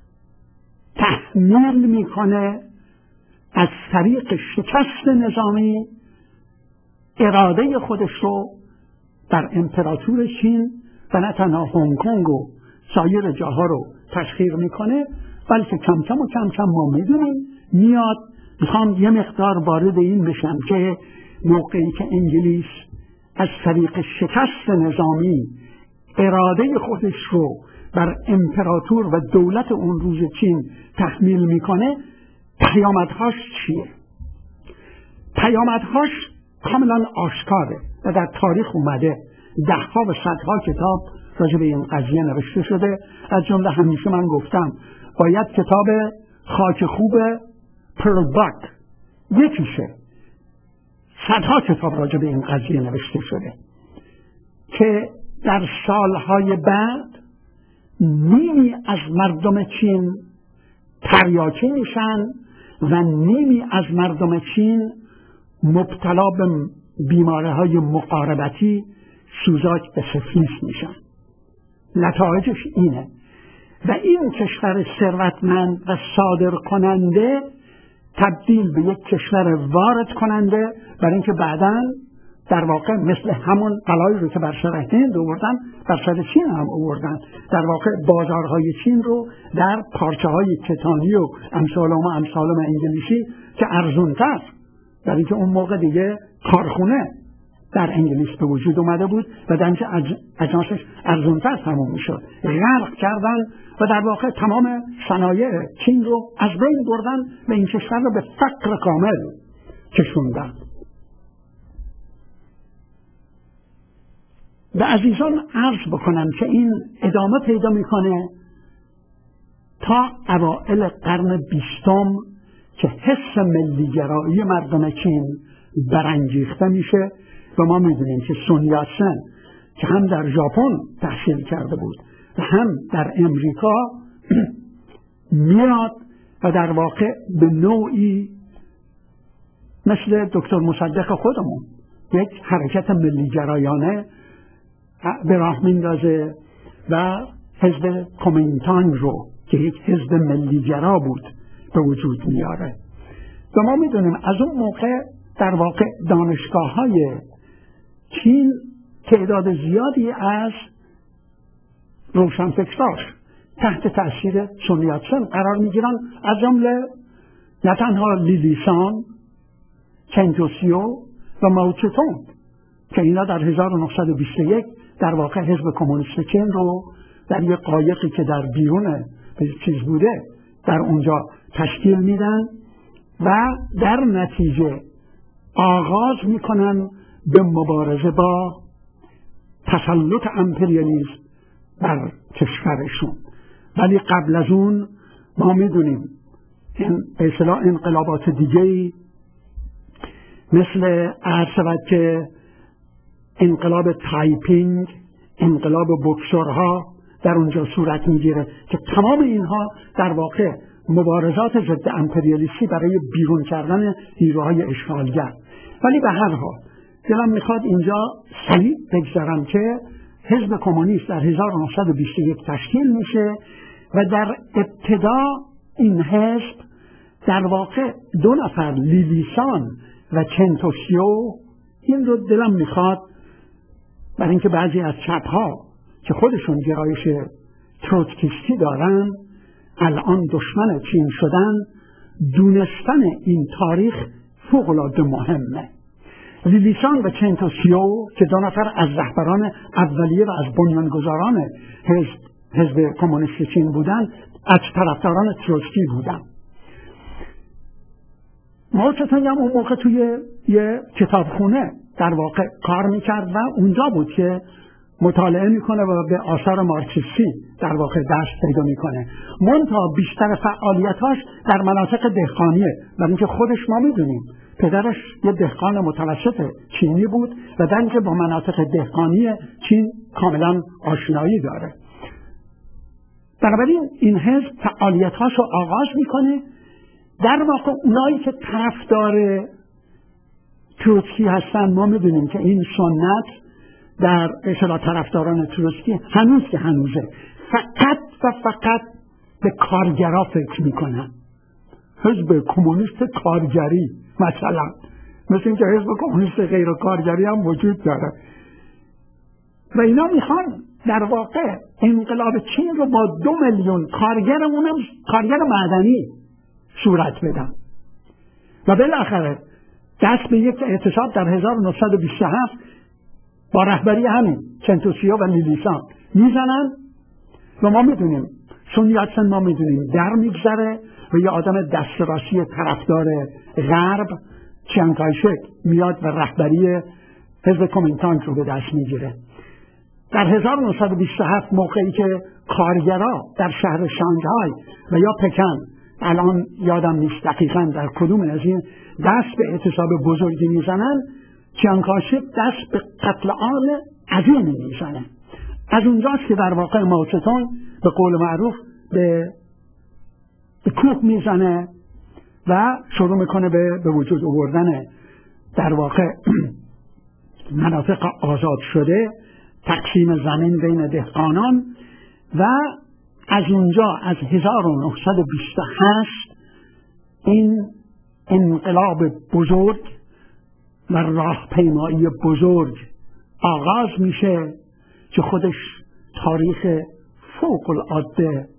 تحمیل میکنه از طریق شکست نظامی اراده خودش رو در امپراتور چین و نه تنها هنگ کنگ و سایر جاها رو تسخیر میکنه، بلکه کم کم و کم کم ما میدونیم میاد. میخوام یه مقدار وارد این بشم که موقعی که انگلیس از طریق شکست نظامی اراده خودش رو بر امپراتور و دولت اون روز چین تحمیل میکنه، پیامدهاش چیه؟ پیامدهاش کاملا آشکاره و در تاریخ اومده، دهها و صدها کتاب راجع به این قضیه نوشته شده. از جمله همیشه من گفتم باید کتاب خاک خوب پرل باک یکیشه، صدها کتاب راجع به این قضیه نوشته شده که در سالهای بعد نیمی از مردم چین تریاکی میشن و نیمی از مردم چین مبتلا به بیماری‌های مقاربتی، سوزاک به سفلیس میشن. نتایجش اینه و این کشور ثروتمند و صادر کننده تبدیل به یک کشور وارد کننده، برای اینکه بعداً در واقع مثل همون بلایی رو که بر سر هند آوردن بر سر چین هم آوردن. در واقع بازارهای چین رو در پارچه های کتانی و امثالم و امثالم انگلیسی که ارزونتر، در اینکه اون موقع دیگه کارخونه در انگلیس به وجود اومده بود و در اینکه اجناسش ارزونتر تموم میشد، غرق کردن و در واقع تمام صنایع چین رو از بین بردن و این کشور رو به فقر کامل کشوندن. به عزیزان عرض بکنم که این ادامه پیدا میکنه تا اوائل قرن بیستم که حس ملیگرایی مردم چین برانگیخته میشه و ما میدونیم که سون یاتسن که هم در ژاپن تحصیل کرده بود و هم در امریکا میاد و در واقع به نوعی مثل دکتر مصدق خودمون یک حرکت ملیگرایانه به راه میندازه و حزب کومینتان رو که یک حزب ملیگرا بود به وجود میاره. و ما میدونیم از اون موقع در واقع دانشگاه های چین تعداد زیادی از روشنفکراش تحت تأثیر سون یاتسن قرار میگیرن، از جمله نه تنها لیلیسان، چن توسیو و ماو چه تونگ که اینا در هزار و نهصد و بیست و یک در واقع حزب کمونیست چین رو در یک قایقی که در بیرون چیز بوده در اونجا تشکیل میدن و در نتیجه آغاز میکنن به مبارزه با تسلط امپریالیسم بر کشورشون. ولی قبل از اون ما میدونیم این به اصطلاح انقلابات دیگه‌ای مثل عرض شود که انقلاب تایپینگ، انقلاب بوکسورها در اونجا صورت میگیره که تمام اینها در واقع مبارزات ضد امپریالیستی برای بیرون کردن نیروهای اشغالگر. ولی به هر حال دلم میخواد اینجا سریع بگذارم که حزب کمونیست در هزار و نهصد و بیست و یک تشکیل میشه و در ابتدا این حزب در واقع دو نفر لیلیسان و چنتوشیو، این رو دلم میخواد برای اینکه بعضی از چپها که خودشون گرایش تروتکیستی دارن الان دشمن چین شدن، دونستن این تاریخ فوق‌العاده مهمه. لیلیسان و چنتوشیو که دو نفر از رهبران اولیه و از بنیانگذاران حزب حزب کمونیست چین بودن، از طرفداران تروتسکی بودن. ما چطور اون موقع توی یه کتابخونه در واقع کار میکرد و اونجا بود که مطالعه میکنه و به آثار مارکسیستی در واقع دست پیدا میکنه. منتها بیشتر فعالیتاش در مناطق دهقانیه، برای اینکه خودش ما میدونیم پدرش یه دهقان متوسط چینی بود و در اینکه با مناطق دهقانی چین کاملا آشنایی داره. بنابراین این حزب فعالیتاش رو آغاز میکنه. در واقع اونایی که طرفدار تروتسکی هستن، ما میدونیم که این سنت در اصطلاح طرفداران تروتسکی هنوز که هنوزه فقط و فقط به کارگرا فکر میکنن. حزب کمونیست کارگری مثلا، مثل اینکه حزب کمونیست غیر کارگری هم وجود داره و اینا میخوان در واقع انقلاب چین رو با دو میلیون کارگر، اونم کارگر معدنی صورت بدن و بالاخره دست به یک اعتصاب در هزار و نهصد و بیست و هفت با رهبری همین چنتوشیو و لیلیسان میزنن و ما میدونیم سون یاتسن ما میدونیم در میگذره و یه آدم دست راستی طرفدار غرب چیانگ کایشک میاد و رهبری حزب کومینتانگ رو به دست میگیره. در هزار و نهصد و بیست و هفت موقعی که کارگرا در شهر شانگهای و یا پکن، الان یادم نیست دقیقاً در کدوم از این، دست به اعتصاب بزرگی میزنن، چیانگ کایشک دست به قتل عام عظیمی میزنه. از اونجاست که در واقع ماوتسه به قول معروف به به کوه میزنه و شروع میکنه به به وجود آوردن در واقع مناطق آزاد شده، تقسیم زمین بین دهقانان و از اونجا از هزار و نهصد و بیست و هشت این انقلاب بزرگ و راهپیمایی بزرگ آغاز میشه که خودش تاریخ فوق العاده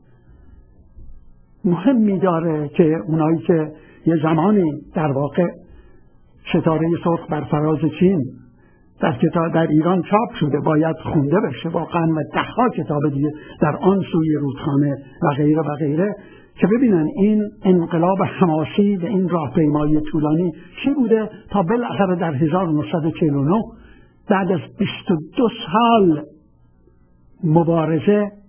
مهمی داره که اونایی که یه زمانی در واقع ستاره سرخ بر فراز چین در کتاب در ایران چاپ شده باید خونده بشه واقعا و ده‌ها کتاب دیگه در آن سوی رودخانه و غیره و غیره که ببینن این انقلاب حماسی و این راهپیمایی طولانی چی بوده تا بالاخره در هزار و نهصد و چهل و نه بعد از بیست و دو سال مبارزه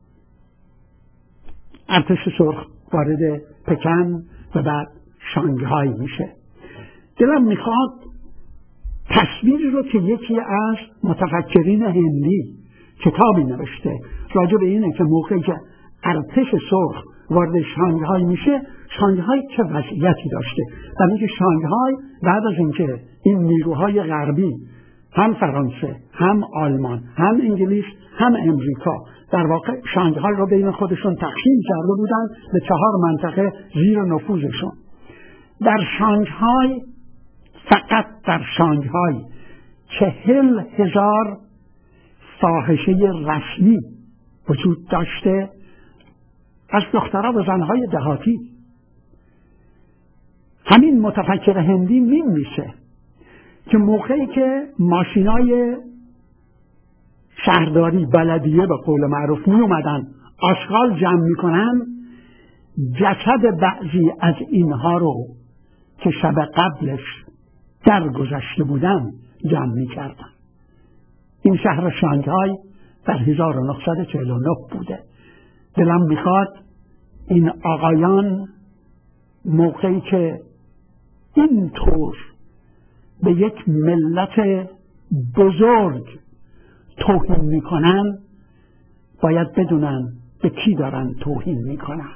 ارتش سرخ وارد پکن و بعد شانگهای میشه. دلم میخواد تصویری رو که یکی از متفکرین هندی کتابی نوشته راجع به اینه که موقعی که ارتش سرخ وارد شانگهای میشه، شانگهای چه وضعیتی داشته. در اینکه شانگهای بعد از اینکه این نیروهای غربی هم فرانسه، هم آلمان، هم انگلیس، هم امریکا در واقع شانگهای رو بین خودشون تقسیم کرده بودن به چهار منطقه زیر نفوذشون. در شانگهای، فقط در شانگهای چهل هزار فاحشه رسمی وجود داشته از دخترها و زنهای دهاتی. همین متفکر هندی می‌نویسه که موقعی که ماشینای شهرداری بلدیه به قول معروف می اومدن آشغال جمع می کنن، جسد بعضی از اینها رو که شب قبلش درگذشته بودن جمع می کردن. این شهر شانگهای در هزار و نهصد و چهل و نه بوده. دلم میخواد این آقایان موقعی که اینطور به یک ملت بزرگ توهین میکنن باید بدونن به کی دارن توهین میکنن.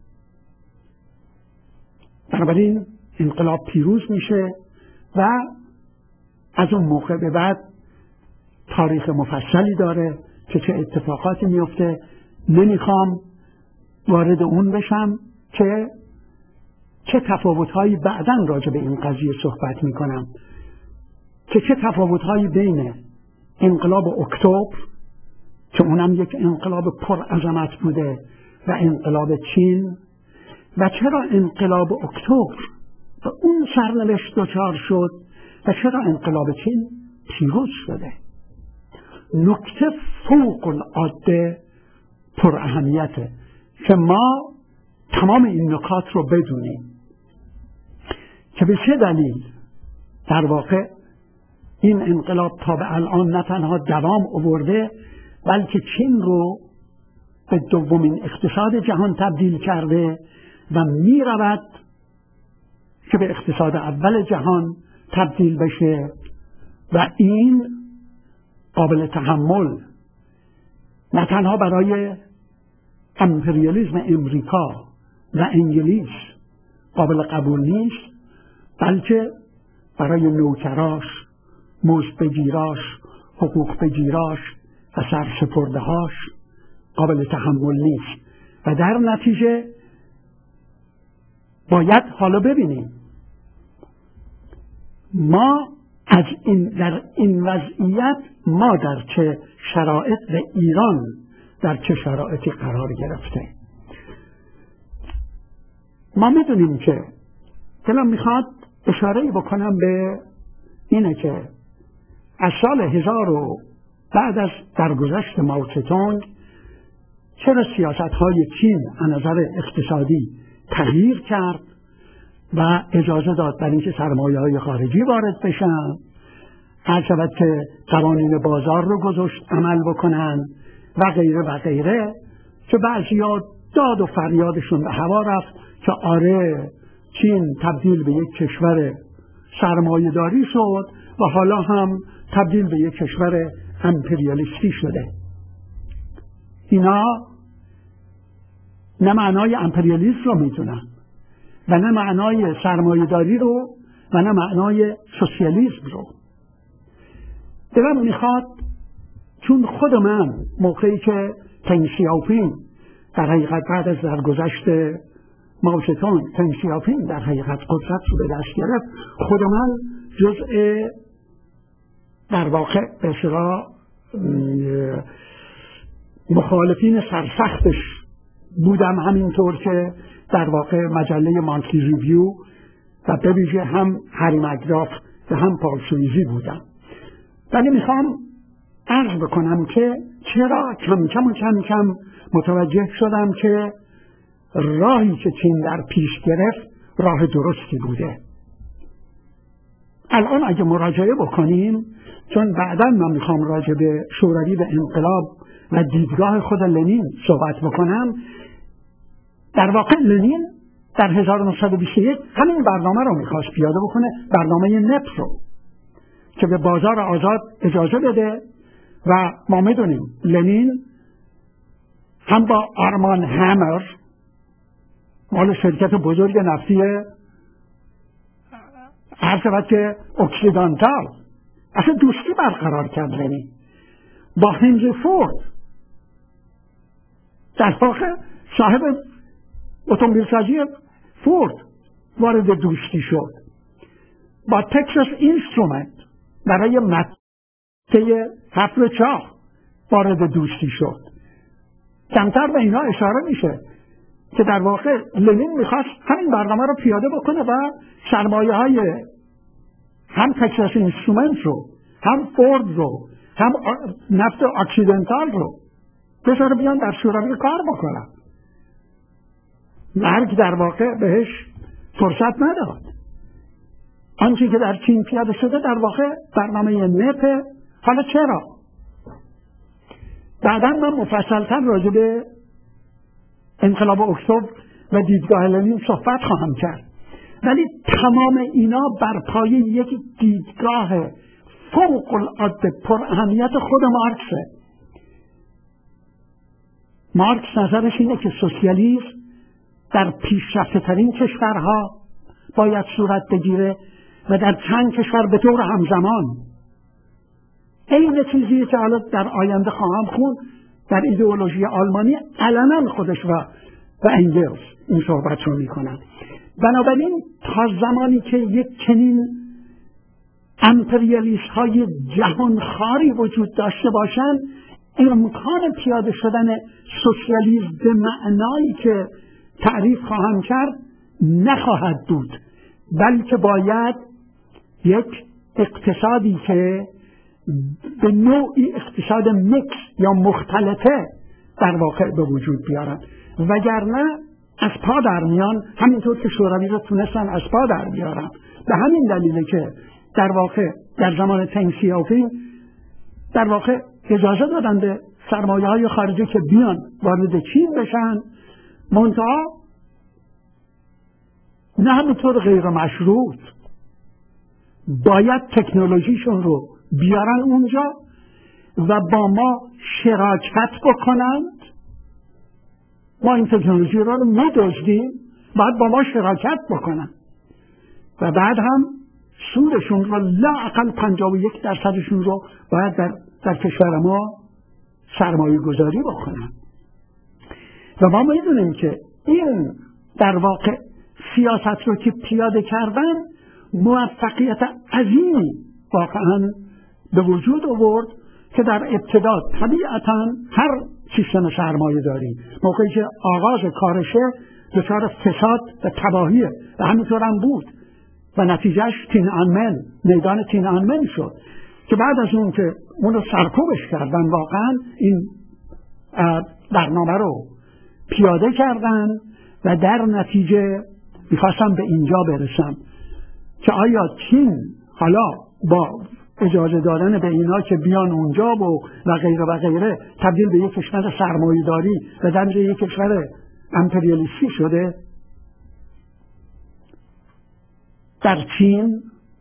بنابراین انقلاب پیروز میشه و از اون موقع به بعد تاریخ مفصلی داره که چه اتفاقاتی میفته. نمیخوام وارد اون بشم که چه تفاوت‌هایی بعداً راجع به این قضیه صحبت میکنم، که چه تفاوت‌هایی بین انقلاب اکتبر که اونم یک انقلاب پر عظمت بوده و انقلاب چین، و چرا انقلاب اکتبر و اون سرنوشت دچار شد و چرا انقلاب چین پیروز شده. نکته فوق العاده پر اهمیته که ما تمام این نکات رو بدونیم که به چه دلیل در واقع این انقلاب تا به الان نه تنها دوام آورده بلکه چین رو به دومین اقتصاد جهان تبدیل کرده و می رود که به اقتصاد اول جهان تبدیل بشه و این قابل تحمل نه تنها برای امپریالیسم امریکا و انگلیس قابل قبول نیست، بلکه برای نوکراش، مزد بگیراش، حقوق بگیراش و سرسپردهاش قابل تحمل نیست. و در نتیجه باید حالا ببینیم ما از این در این وضعیت ما در چه شرایط و ایران در چه شرایطی قرار گرفته. ما میدونیم که دلم میخواد اشاره بکنم به اینه که از سال هزار و بعد از درگذشت ماوتسه‌تونگ چرا سیاست‌های چین از نظر اقتصادی تغییر کرد و اجازه داد برای اینکه سرمایه‌های خارجی وارد بشن، هر شود که قوانین بازار رو گذاشت عمل بکنن و غیره و غیره، که بعضی‌ها داد و فریادشون به هوا رفت که آره چین تبدیل به یک کشور سرمایه‌داری شد و حالا هم تبدیل به یک کشور امپریالیستی شده. اینا نه معنای امپریالیسم رو میدونن و نه معنای سرمایه‌داری رو و نه معنای سوسیالیسم رو. دلم میخواد چون خود من موقعی که تنگ شیائوپینگ در حقیقت بعد از درگذشت ماوتسه‌تونگ تنگ شیائوپینگ در حقیقت قدرت رو به دست گرفت، خود من جزء در واقع به اصطلاح مخالفین سرسختش بودم، همینطور که در واقع مجله مانتلی ریویو و به ویژه هم هری مکگراف و هم پال سویزی بودم. ولی میخوام عرض بکنم که چرا کم کم و کم کم متوجه شدم که راهی که چین در پیش گرفت راه درستی بوده. الان اگه مراجعه بکنیم، چون بعدا من میخوام راجع به شوروی و انقلاب و دیدگاه خود لنین صحبت بکنم، در واقع لنین در هزار و نهصد و بیست و یک همین برنامه رو میخواست پیاده بکنه، برنامه نپ رو، که به بازار آزاد اجازه بده. و ما میدونیم لنین هم با آرمان هامر مال شرکت بزرگ نفتی هر شود که اکسیدانتال اصلا دوستی برقرار کرد. لنین با هنری فورد در واقع صاحب اتومبیل سازی فورد وارد دوستی شد. با تکساس اینسترومنت برای مته حفر چاه وارد دوستی شد. کمتر به اینا اشاره میشه که در واقع لنین میخواست همین برنامه رو پیاده بکنه و سرمایه های هم تکساس اینسترومنت رو، هم فورد رو، هم نفت اکسیدنتال رو بذاره بیان در شوروی کار بکنن. مرگ در واقع بهش فرصت نداد. آنچه که در چین پیاده شده در واقع برنامه نپ. حالا چرا؟ بعدا من مفصلتر راجع به انقلاب اکتبر و دیدگاه لنین صحبت خواهم کرد، ولی تمام اینا بر پایه یک دیدگاه فوق العاده پر اهمیت خود مارکسه. مارکس نظرش اینه که سوسیالیسم در پیشرفته ترین کشورها باید صورت بگیره و در چند کشور به طور همزمان. این چیزی که حالا در آینده خواهم خوند در ایدئولوژی آلمانی علنا خودش و و انگلز این صحبت رو میکنن. بنابراین تا زمانی که یک چنین امپریالیست های جهانخواری وجود داشته باشند، امکان پیاده شدن سوسیالیسم به معنایی که تعریف خواهم کرد نخواهد بود، بلکه باید یک اقتصادی که به نوعی اقتصاد میکس یا مختلطه در واقع به وجود بیارن، وگرنه از پا در میان، همینطور که شوروی رو تونستن از پا در بیارن. به همین دلیله که در واقع در زمان تنگ سیاپینگ در واقع اجازه دادن به سرمایه های خارجی که بیان وارد چین بشن، منتها نه همینطور غیر مشروط، باید تکنولوژیشون رو بیارن اونجا و با ما شراکت بکنند. ما این تکنولوژی رو ندزدیم، باید با ما شراکت بکنن و بعد هم سودشون رو لااقل پنجاه و یک درصدشون رو باید در, در کشور ما سرمایه گذاری بکنن. و ما میدونیم که این در واقع سیاست رو که پیاده کردن موفقیت عظیمی واقعا به وجود آورد که در ابتدا طبیعتا هر سیستم سرمایه داری موقعی که آغاز کارشه دچار فساد و تباهیه و همینطور هم بود و نتیجهش تین آنمن، میدان تین آنمن شد که بعد از اون که اون رو سرکوبش کردن واقعا این برنامه رو پیاده کردن و در نتیجه میخواستم به اینجا برسم که آیا چین حالا با اجازه دادن به اینا که بیان اونجا و و غیره و غیره تبدیل به یک کشور سرمایه داری و در یک کشور امپریالیستی شده؟ در چین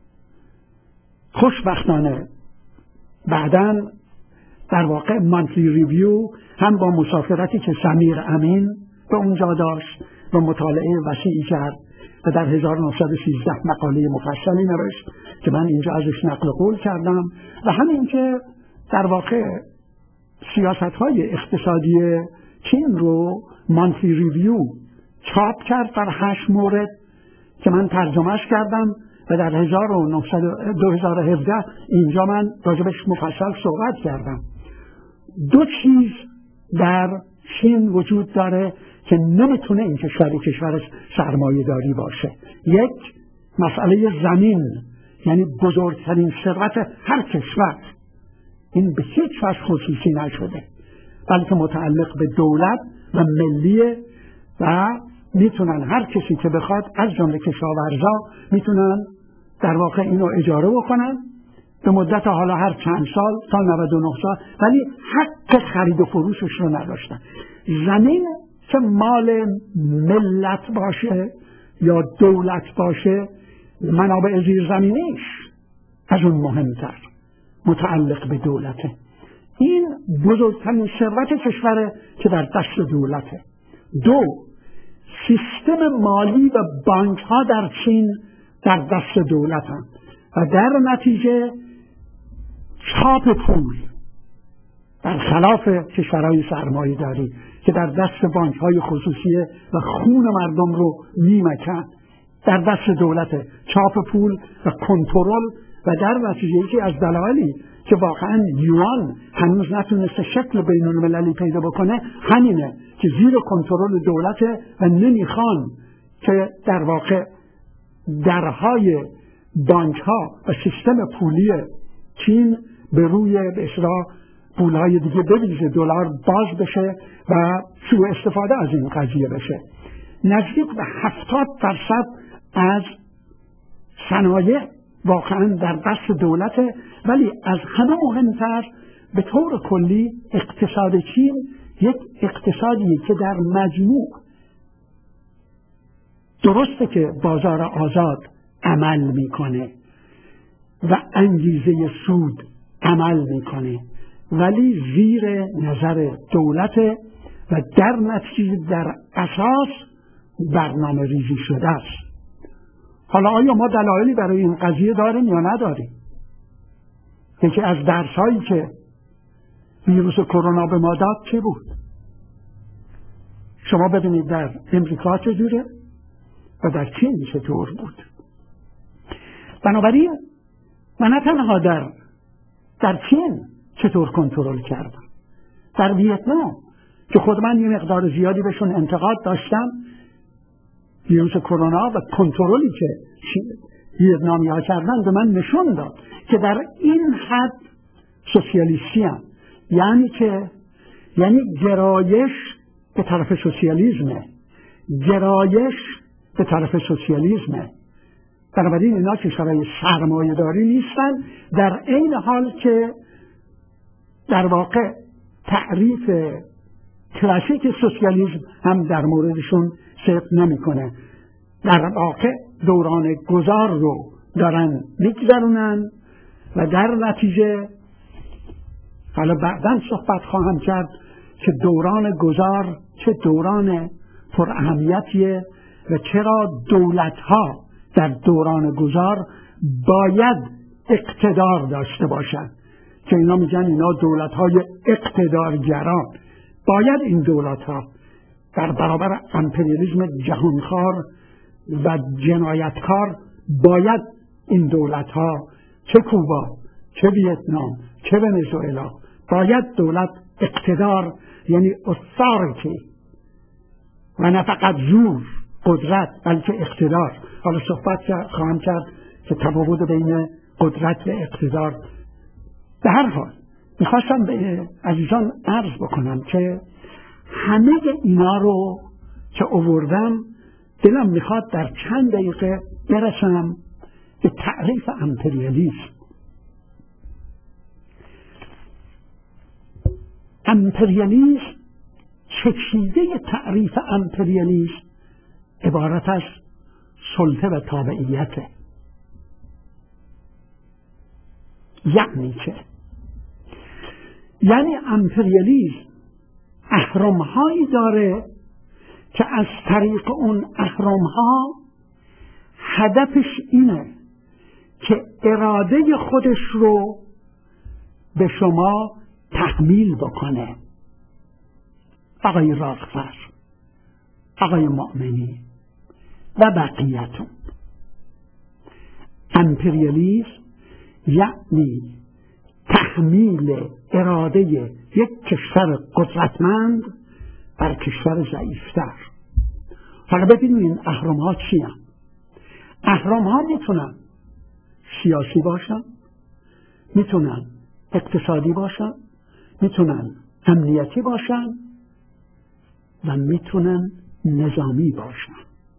خوشبختانه بعداً در واقع مانتلی ریویو هم با مسافرتی که سمیر امین به اونجا داشت و مطالعه وسیعی کرد و در هزار و نهصد و سیزده مقاله مفصلی نوشت که من اینجا ازش نقل قول کردم و همین که در واقع سیاست‌های اقتصادی چین رو مانتلی ریویو چاپ کرد در هشت مورد که من ترجمهش کردم و در دو هزار و هفده اینجا من راجبش مفصل صحبت کردم. دو چیز در چین وجود داره که نمیتونه این کشور کشور سرمایه داری باشه. یک، مسئله زمین، یعنی بزرگترین ثروت هر کشور، این به هیچ وجه خصوصی نشده بلکه متعلق به دولت و ملیه و میتونن هر کسی که بخواد از جمله کشاورزا میتونن در واقع اینو اجاره بکنن به مدت حالا هر چند سال تا نود و نه سال، ولی حق خرید و فروشش رو نداشتن. زمین که مال ملت باشه یا دولت باشه، منابع زیرزمینیش از اون مهمتر متعلق به دولته. این بزرگترین ثروت کشوره که در دست دولته. دو، سیستم مالی و بانک ها در چین در دست دولت هم و در نتیجه چاپ پول در خلاف کشورهای سرمایه داری که در دست بانک های خصوصیه و خون مردم رو میمکن، در دست دولت چاپ پول و کنترل و در نتیجه یکی از دلایلی که واقعا یوان هنوز نتونسته شکل بین المللی پیدا بکنه همینه که زیر کنترل دولت و نمیخوان که در واقع درهای بانک ها و سیستم پولی چین به روی به اصطلاح پولهای دیگه بریزه، دلار باز بشه و سوء استفاده از این قضیه بشه. نزدیک به هفتاد درصد از صنایع واقعا در دست دولته، ولی از همه مهمتر به طور کلی اقتصاد چین یک اقتصادی که در مجموع درسته که بازار آزاد عمل میکنه و انگیزه سود عمل میکنه، ولی زیر نظر دولت و در نتیجه در اساس برنامه ریزی شده است. حالا آیا ما دلایلی برای این قضیه داریم یا نداریم؟ یکی از درس‌هایی که ویروس کرونا به ما داد چه بود؟ شما ببینید در امریکا چجوره و در چین چطور بود. بنابراین من نه تنها در در چین چطور کنترل کردم، در ویتنام که خود من یه مقدار زیادی بهشون انتقاد داشتم، ویروس کرونا و کنترلی که ویتنامی ها کردن به من نشون داد که در این حد سوسیالیستی هم، یعنی که یعنی گرایش به طرف سوسیالیسمه، گرایش به طرف سوسیالیسمه. بنابراین اینا کشورهای سرمایه داری نیستن، در این حال که در واقع تعریف کلاسیک سوسیالیسم هم در موردشون صدق نمیکنه. در واقع دوران گذار رو دارن میگذرونن و در نتیجه حالا بعداً صحبت خواهم کرد که دوران گذار چه دوران پر اهمیتیه و چرا دولت‌ها در دوران گذار باید اقتدار داشته باشند، که اینا میگن اینا دولت‌های اقتدارگران. باید این دولت‌ها در برابر امپریالیسم جهانخوار و جنایتکار، باید این دولت‌ها چه کوبا، چه ویتنام، چه ونزوئلا، باید دولت اقتدار، یعنی authority و نه فقط زور، قدرت، بلکه اقتدار. حالا صحبت خواهم کرد که تفاوت بین قدرت و اقتدار. به هر حال میخواستم به عزیزان عرض بکنم که همه اینا رو که آوردم دلم میخواد در چند دقیقه برسم به تعریف امپریالیسم. امپریالیسم، چکیده تعریف امپریالیسم عبارت از سلطه و تابعیته. یعنی چه؟ یعنی امپریالیسم اهرم‌هایی داره که از طریق اون اهرم‌ها هدفش اینه که اراده خودش رو به شما تحمیل بکنه. آقای راغفر، آقای مؤمنی و بقیتون. امپریالیسم یعنی تحمیل اراده یک کشور قدرتمند بر کشور ضعیفتر. حالا ببینید این اهرم‌ها چی هم؟ اهرم‌ها میتونن سیاسی باشن، میتونن اقتصادی باشن، میتونن امنیتی باشن و میتونن نظامی باشن.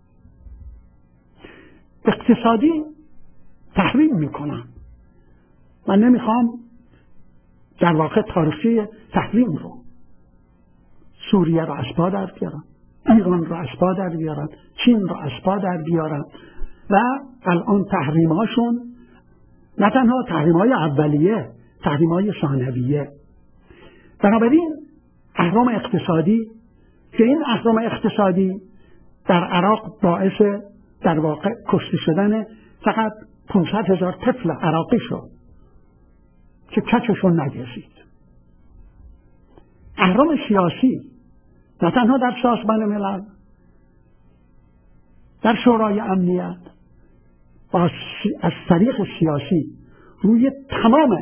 اقتصادی تحریم میکنن. من نمیخوام در واقع تاریخی تحریم رو، سوریه رو از پا در بیارن، ایران رو از پا در بیارن، چین رو از پا در بیارن و الان تحریم هاشون نه تنها تحریم های اولیه، تحریم های ثانویه. بنابراین اهرم اقتصادی که این اهرم اقتصادی در عراق باعث در واقع کشته شدن فقط پانصد هزار طفل عراقی شد که کچشون نگزید. اهرم سیاسی نه تنها در سازمان ملل، در شورای امنیت با از طریق سیاسی روی تمام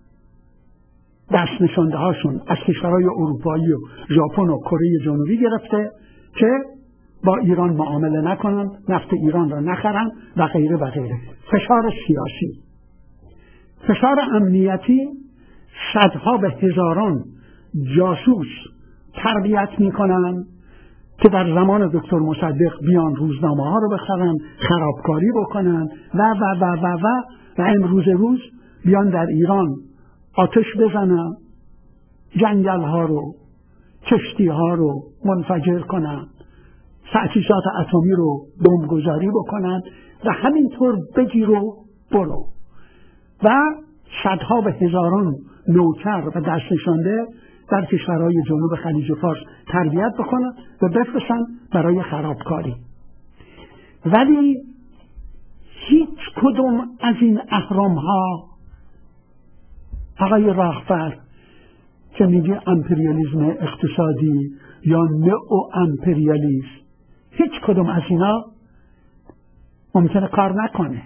دست نشانده هاشون از کشورهای اروپایی و ژاپن و کره جنوبی گرفته که با ایران معامله نکنن، نفت ایران را نخرن و غیره و غیره. فشار سیاسی، فشار امنیتی، صدها به هزاران جاسوس تربیت میکنن که در زمان دکتر مصدق بیان روزنامه ها رو بخرن، خرابکاری بکنن و و و و و و امروز روز بیان در ایران آتش بزنن، جنگل ها رو، کشتی ها رو منفجر کنن، تأسیسات اتمی رو بمبگذاری بکنن و همینطور بگیر و برو و صدها به هزاران نوکر و دست نشانده در کشورهای جنوب خلیج فارس تربیت بکنن و بفرستن برای خرابکاری. ولی هیچ کدوم از این اهرام ها، آقای راهفر که میگه امپریالیسم اقتصادی یا نئو امپریالیسم، هیچ کدوم از اینا ممکنه کار نکنه.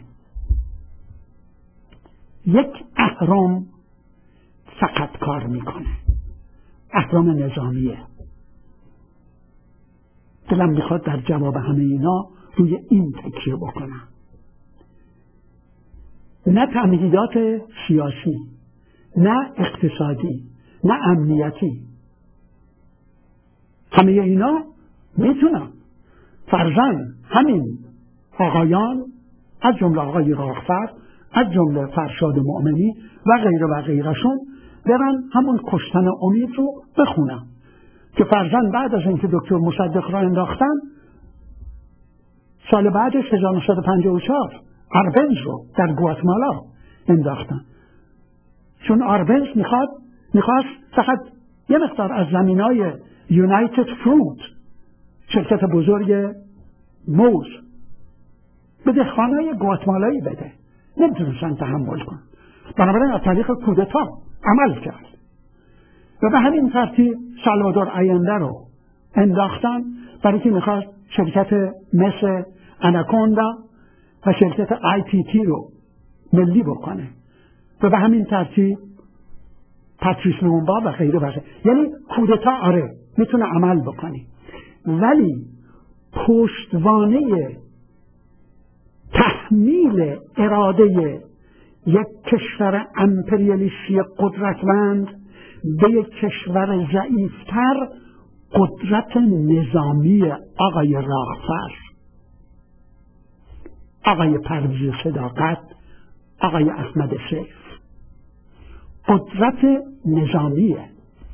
یک اهرام فقط کار میکنه، اهرام نظامیه. دلم میخواد در جواب همه اینا روی این تکیه بکنم، نه تمهیدات سیاسی، نه اقتصادی، نه امنیتی. همه اینا میتونن فرزن همین آقایان از جمله آقای راهفر، از جمله فرشاد مؤمنی و غیره و غیرشون برن همون کشتن امید رو بخونن که فرزن بعد از اینکه دکتر مصدق را انداختن، سال بعدش هزار و نهصد و پنجاه و چهار آربنز رو در گواتمالا انداختن، چون آربنز میخواد میخواست فقط یه مقدار از زمینای یونایتد فروت، شرکت بزرگ موز، به دهقانای گواتمالایی بده. نمیتونستن تحمل کن، بنابراین از طریق کودتا عمل کرد و به همین ترتیب سالوادور آینده رو انداختن برای که میخواست شرکت مثل اناکوندا و شرکت آی تی تی رو ملی بکنه و به همین ترتیب پاتریس لومبا و غیره و غیره. یعنی کودتا آره میتونه عمل بکنی، ولی پشتوانه تحمیل اراده یک کشور امپریالیستی قدرتمند به یک کشور ضعیفتر قدرت نظامی آقای راهفر، آقای پرویز صداقت، آقای احمد سیف، قدرت نظامیه.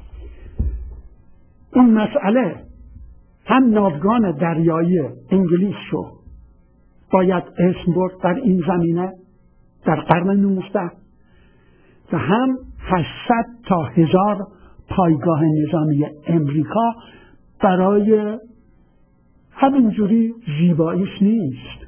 این مسئله هم ناوگان دریایی انگلیس رو باید اسم برد در این زمینه در قرن نوزده و هم هشتصد تا هزار پایگاه نظامی امریکا برای همینجوری زیباییش نیست،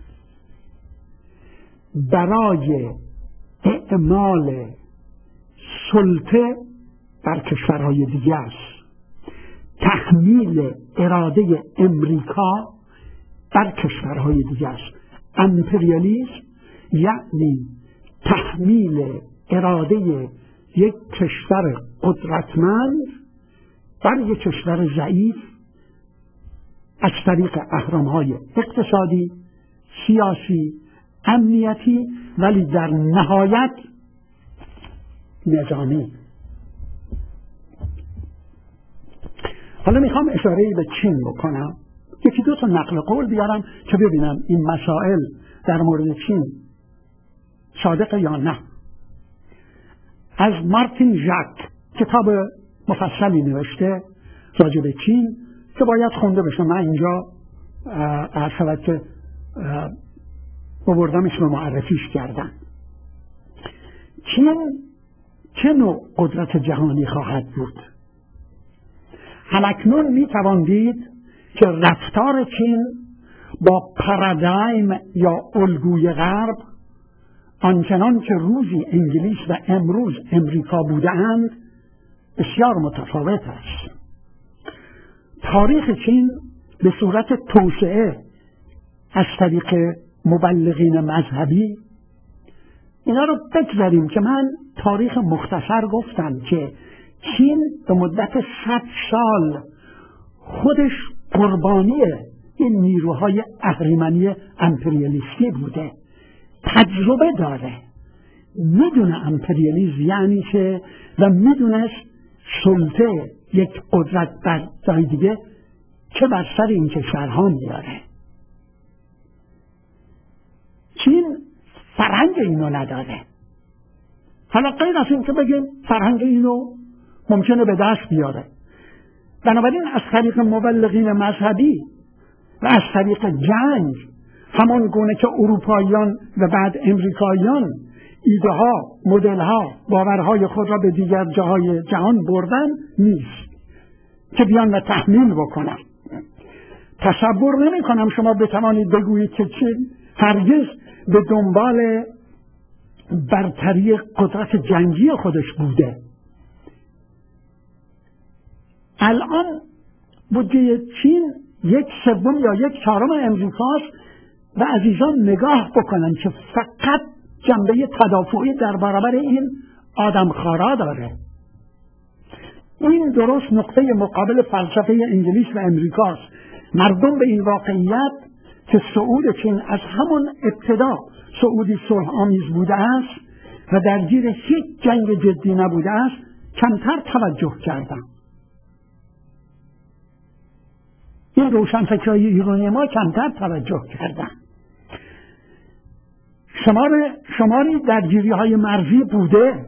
برای اعمال سلطه بر کشورهای دیگه است، تحمیل اراده امریکا بر کشورهای دیگه است. امپریالیسم یعنی تحمیل اراده یک کشور قدرتمند بر یک کشور ضعیف از طریق اهرم‌های اقتصادی، سیاسی، امنیتی، ولی در نهایت نظامی. حالا میخوام اشاره‌ای به چین بکنم، یکی دو تا نقل قول بیارم که ببینم این مسائل در مورد چین صادقه یا نه. از مارتین ژاک کتاب مفصلی نوشته راجع به چین که باید خونده بشه. من اینجا از شود که ببردمش و معرفیش کردم. چین چه نوع قدرت جهانی خواهد بود؟ همکنون می توان دید که رفتار چین با پارادایم یا الگوی غرب آنچنان که روزی انگلیس و امروز امریکا بودند بسیار متفاوت است. تاریخ چین به صورت توسعه از طریق مبلغین مذهبی، اینا رو بگذاریم که من تاریخ مختصر گفتم که چین به مدت صد سال خودش قربانی این نیروهای اهریمنی امپریالیستی بوده، تجربه داره، میدونه امپریالیسم یعنی چه و میدونست سلطه یک قدرت بر جای دیگه چه بر سر این کشورها میاره. چین فرهنگ اینو نداره. حالا غیر از این که بگیم فرهنگ اینو ممکنه به دست بیاره، بنابراین از طریق مبلغین مذهبی و از طریق جنگ، همان گونه که اروپاییان و بعد امریکاییان ایده ها، مدل ها، باورهای خود را به دیگر جاهای جهان بردن نیست که بیان و تحمیل بکنن. تصور نمی کنم شما بتوانید بگویید که چین هرگز به دنبال برتری قدرت جنگی خودش بوده. الان بودجه چین یک سوم یا یک چهارم امریکاست و عزیزان نگاه بکنن که فقط جنبه تدافعی در برابر این آدمخوارا داره. این درست نقطه مقابل فلسفه انگلیس و امریکاست. مردم به این واقعیت که صعود چین از همون ابتدا صعودی صلح آمیز بوده است و درگیر هیچ جنگ جدی نبوده است کمتر توجه کردن. این روشنفکرای ایرانی ما کمتر توجه کردن. شمار شماری درگیری های مرزی بوده،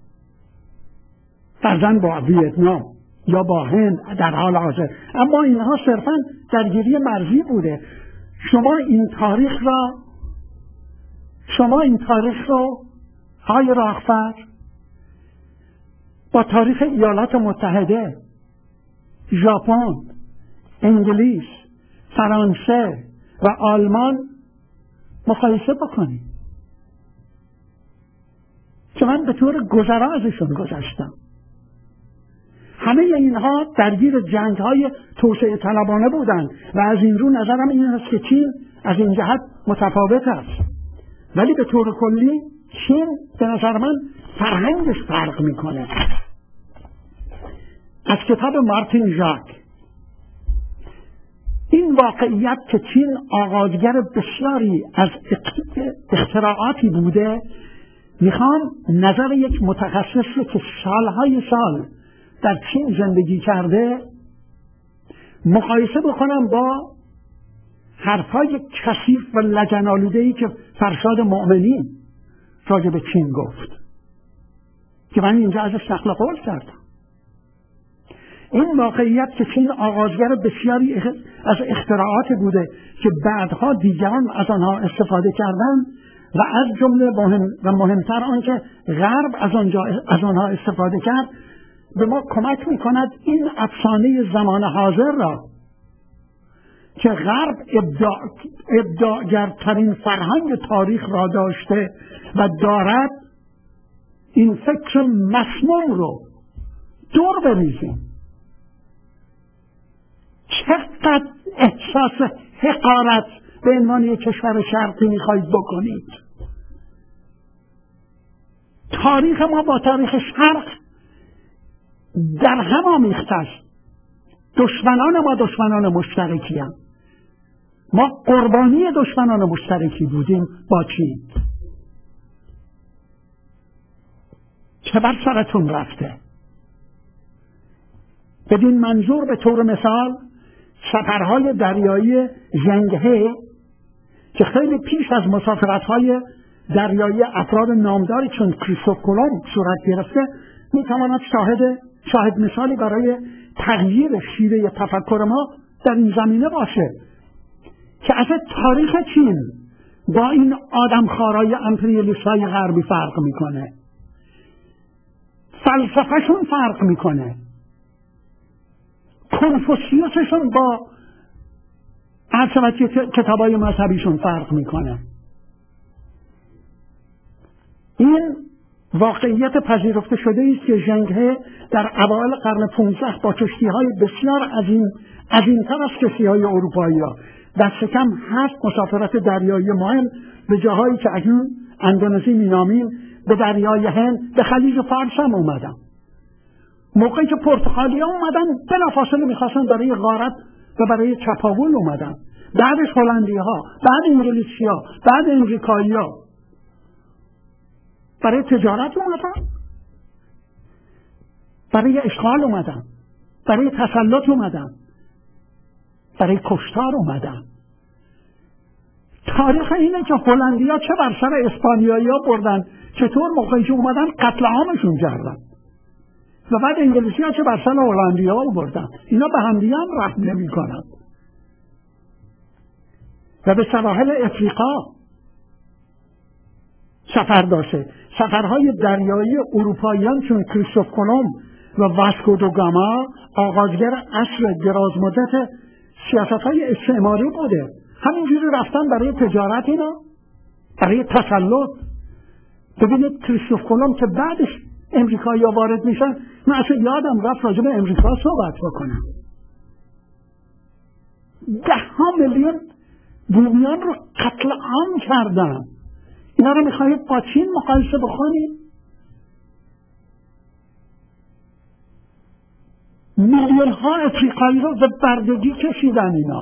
فرضاً با ویتنام یا با هند در حال حاضر، اما اینها صرفاً درگیری مرزی بوده. شما این تاریخ را شما این تاریخ رو های راهفر با تاریخ ایالات متحده، ژاپن، انگلیس، فرانسه و آلمان مقایسه بکنید که من به طور گذرا ازشون گذشتم. همه اینها درگیر جنگ های توسعه طلبانه بودند و از این رو نظرم این است که چین از این جهت متفاوت است، ولی به طور کلی چین به نظر من فرهنگش فرق میکنه. از کتاب مارتین ژاک این واقعیت که چین آغازگر بسیاری از اختراعاتی بوده، میخوام نظر یک متخصصی که سالهای سال در چین زندگی کرده مقایسه بکنم با حرفای کثیف و لجن‌آلوده‌ای که فرشاد مؤمنی راجع به چین گفت که من اینجا ازش نقل قول کردم. این واقعیت که چین آغازگر بسیاری از اختراعات بوده که بعدها دیگران از آنها استفاده کردن و از جمله مهم و مهمتر آنکه غرب از آنجا از آنها استفاده کرد، به ما کمک میکند این افسانه زمان حاضر را که غرب ابداع ابداعگرترین فرهنگ تاریخ را داشته و دارد، این فکر مسموم رو دور بریزیم. چقدر احساس حقارت به عنوان یک کشور شرقی میخواید بکنید؟ تاریخ ما با تاریخ شرق در هم آمیخته است. دشمنان ما دشمنان مشترکی هم. ما قربانی دشمنان مشترکی بودیم با چین. چه بر سرتون رفته؟ بدین منظور به طور مثال سفرهای دریایی ژنگهه که خیلی پیش از مسافرت‌های دریایی افراد نامداری چون کریستوف کلمب صورت گرفته، میتواند شاهد شاهد مثالی برای تغییر شیوه تفکر ما در این زمینه باشه که اصلا تاریخ چین با این آدمخوارای امپریالیست‌های غربی فرق میکنه، فلسفهشون فرق میکنه، کنفوسیوسشون با عرصبت کتابای مذهبیشون فرق میکنه. این واقعیت پذیرفته شده است که ژنگهه در اوایل قرن پانزده با کشتی‌های بسیار عظیم عظیم‌تر از کشتی‌های اروپایی‌ها دست کم هفت مسافرت دریایی مهم به جاهایی که اکنون اندونزی مینامیم، به دریای هند، به خلیج فارس هم اومدن. موقعی که پرتغالیا اومدن بلافاصله میخواستن برای غارت و برای چپاول اومدن. بعدش هلندی ها، بعد انگلیسی ها، بعد امریکایی ها برای تجارت اومدن، برای اشغال اومدن، برای تسلط اومدن، برای کشتار اومدن. تاریخ اینه که هلندی ها چه بر سر اسپانیایی ها بردن، چطور موقعی که اومدن قتل عامشون کردن، و بعد انگلیسی ها چه بر سر هلندی ها بردن. اینا به همدیگه هم رحم نمی کنن. و به سواحل افریقا سفر داشته. سفرهای دریایی اروپاییان چون کریستوف کلمب و واسکو دو گاما آغازگر عصر درازمدت سیاست‌های استعماری بوده. همینجوری رفتن برای تجارت، اینا برای تسلط. ببینید کریستوف کلمب که بعدش امریکایی‌ها وارد میشن، من اصلا یادم رفت راجع به امریکا صحبت بکنم. ده ها میلیون بومیان رو قتل عام کردن. اینا رو میخواهید با چین مقایسه بکنید؟ میلیون ها افریقایی رو به بردگی کشیدن اینا،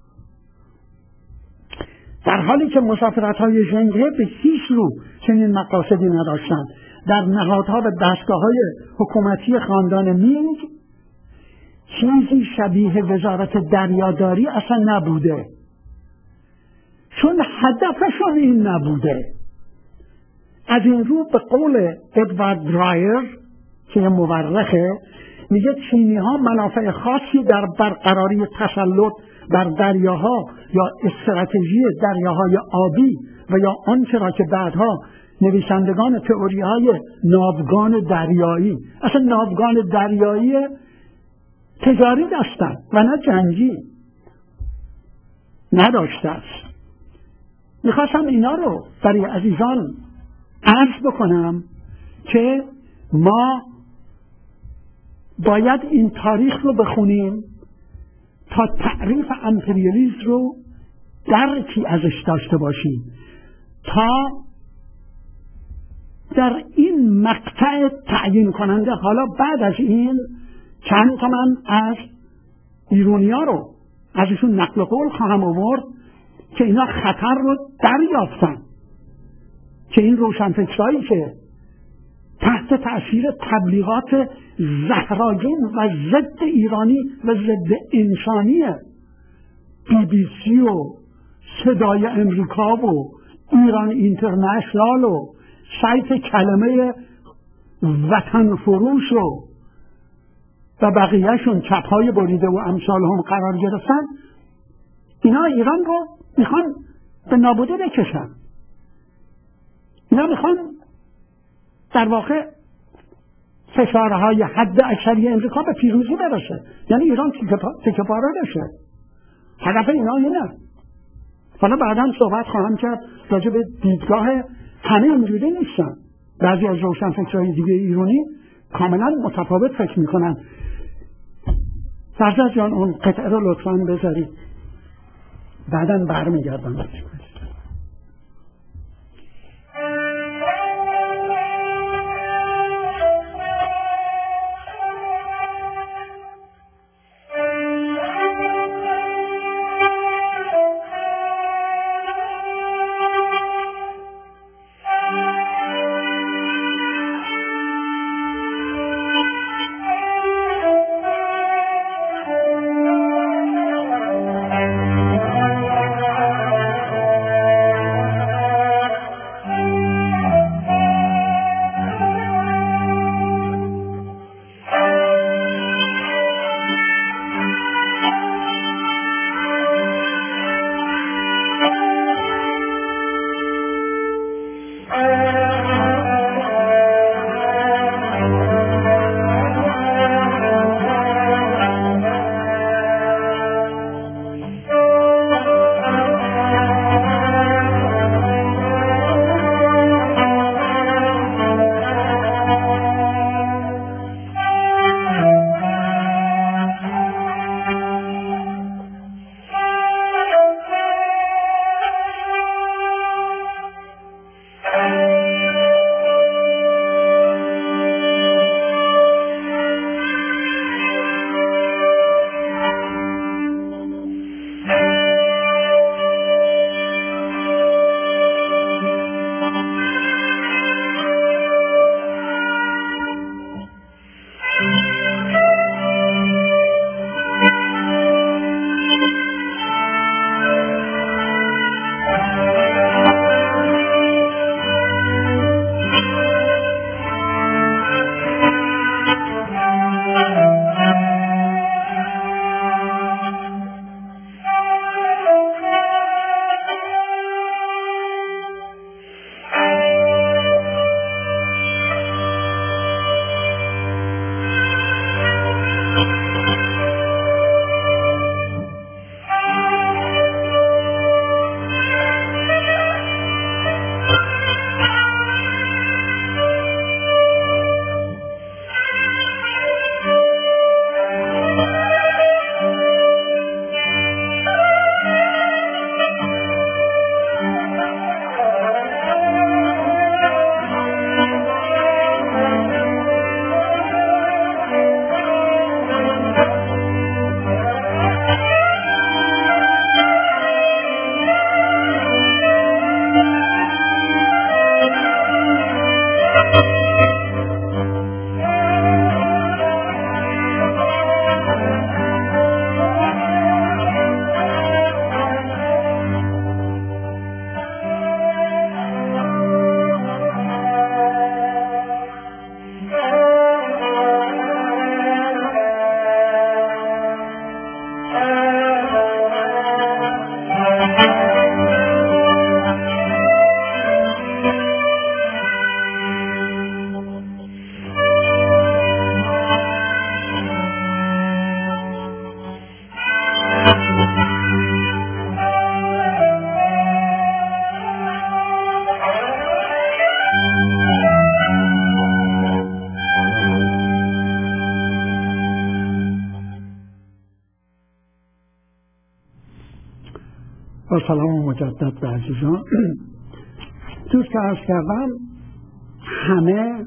در حالی که مسافرت های ژنگه به هیچ رو چنین مقاصدی نداشتن. در نهادها و دستگاه های حکومتی خاندان مینگ چیزی شبیه وزارت دریاداری اصلا نبوده، چون هدفشون این نبوده. از این رو به قول ادوارد درایر که یه مورخه، میگه چینی ها منافع خاصی در برقراری تسلط بر دریاها یا استراتژی دریاهای آبی و یا آنچه را که بعدها نویسندگان تئوری های ناوگان دریایی، اصلا ناوگان دریایی تجاری داشتن و نه جنگی، نداشته است. میخواستم اینا رو برای عزیزان عرض بکنم که ما باید این تاریخ رو بخونیم تا تعریف امپریالیسم رو درکی ازش داشته باشیم، تا در این مقطع تعیین کننده حالا بعد از این چند تا من از ایرونیا رو ازشون نقل قول خواهم آورد که اینا خطر رو دریافتن، که این روشنفکرایی که تحت تأثیر تبلیغات زهراگین و ضد ایرانی و ضد انسانی بی بی سی و صدای امریکا و ایران اینترنشنال و سایت کلمه وطن فروش و و بقیهشون چپهای بریده و امثال هم قرار گرفتن، اینا ایران رو میخوان به نابوده بکشن. اینا میخوان در واقع فشارهای حد اکثری امریکا به پیروزی برسه، یعنی ایران تکه پاره بشه. هدف اینا اینه. حالا بعدا صحبت خواهم کرد راجع به دیدگاه همه اینجوری نیستن. بعضی از روشنفکرهای دیگه ایرانی کاملا متفاوت فکر میکنن. فرزاد جان اون قطعه رو لطفاً بذارید، بعدا برمیگردم. با سلام مجدد به عزیزان. دوست که عرض کردم همه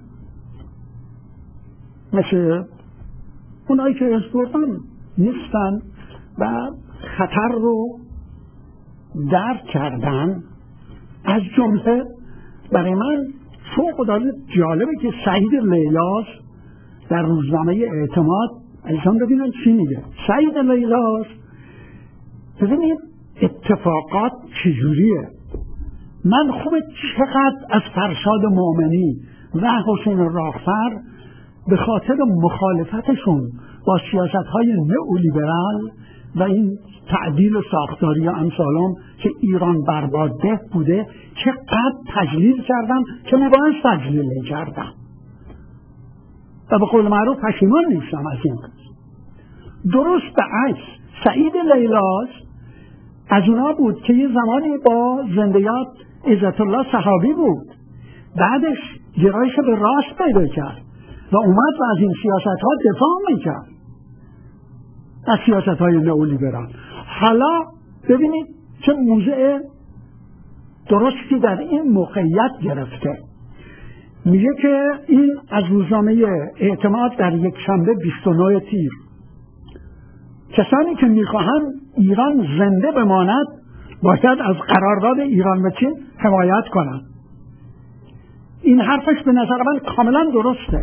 مثل اونایی که از بردن نیستن و خطر رو درک کردن. از جمله برای من فوق‌العاده جالبه که سعید لیلاس در روزنامه اعتماد، عزیزان ببینن چی میگه. سعید لیلاس، ببینید اتفاقات چجوریه. من خوبه چقدر از فرشاد مومنی و حسین راهفر به خاطر مخالفتشون با سیاست‌های نئولیبرال و این تعدیل و ساختاری و امثالم که ایران بربادده بوده چقدر تجلیل کردم که نباید تجلیل کردم و به قول معروف پشیمان نیستم از این. درست به عکس سعید لیلاس از اونا بود که یه زمانی با زندیات عزت الله صحابی بود، بعدش گرایش به راست پیدا کرد و اومد و از این سیاست ها دفاع میکرد، از سیاست های نئولیبرال. حالا ببینید چه موضع درستی در این موقعیت گرفته. میگه که این از روزنامه اعتماد در یک شنبه بیست و نه تیر، کسانی که میخواهند ایران زنده بماند باید از قرارداد ایران و چین حمایت کنند. این حرفش به نظر من کاملا درسته.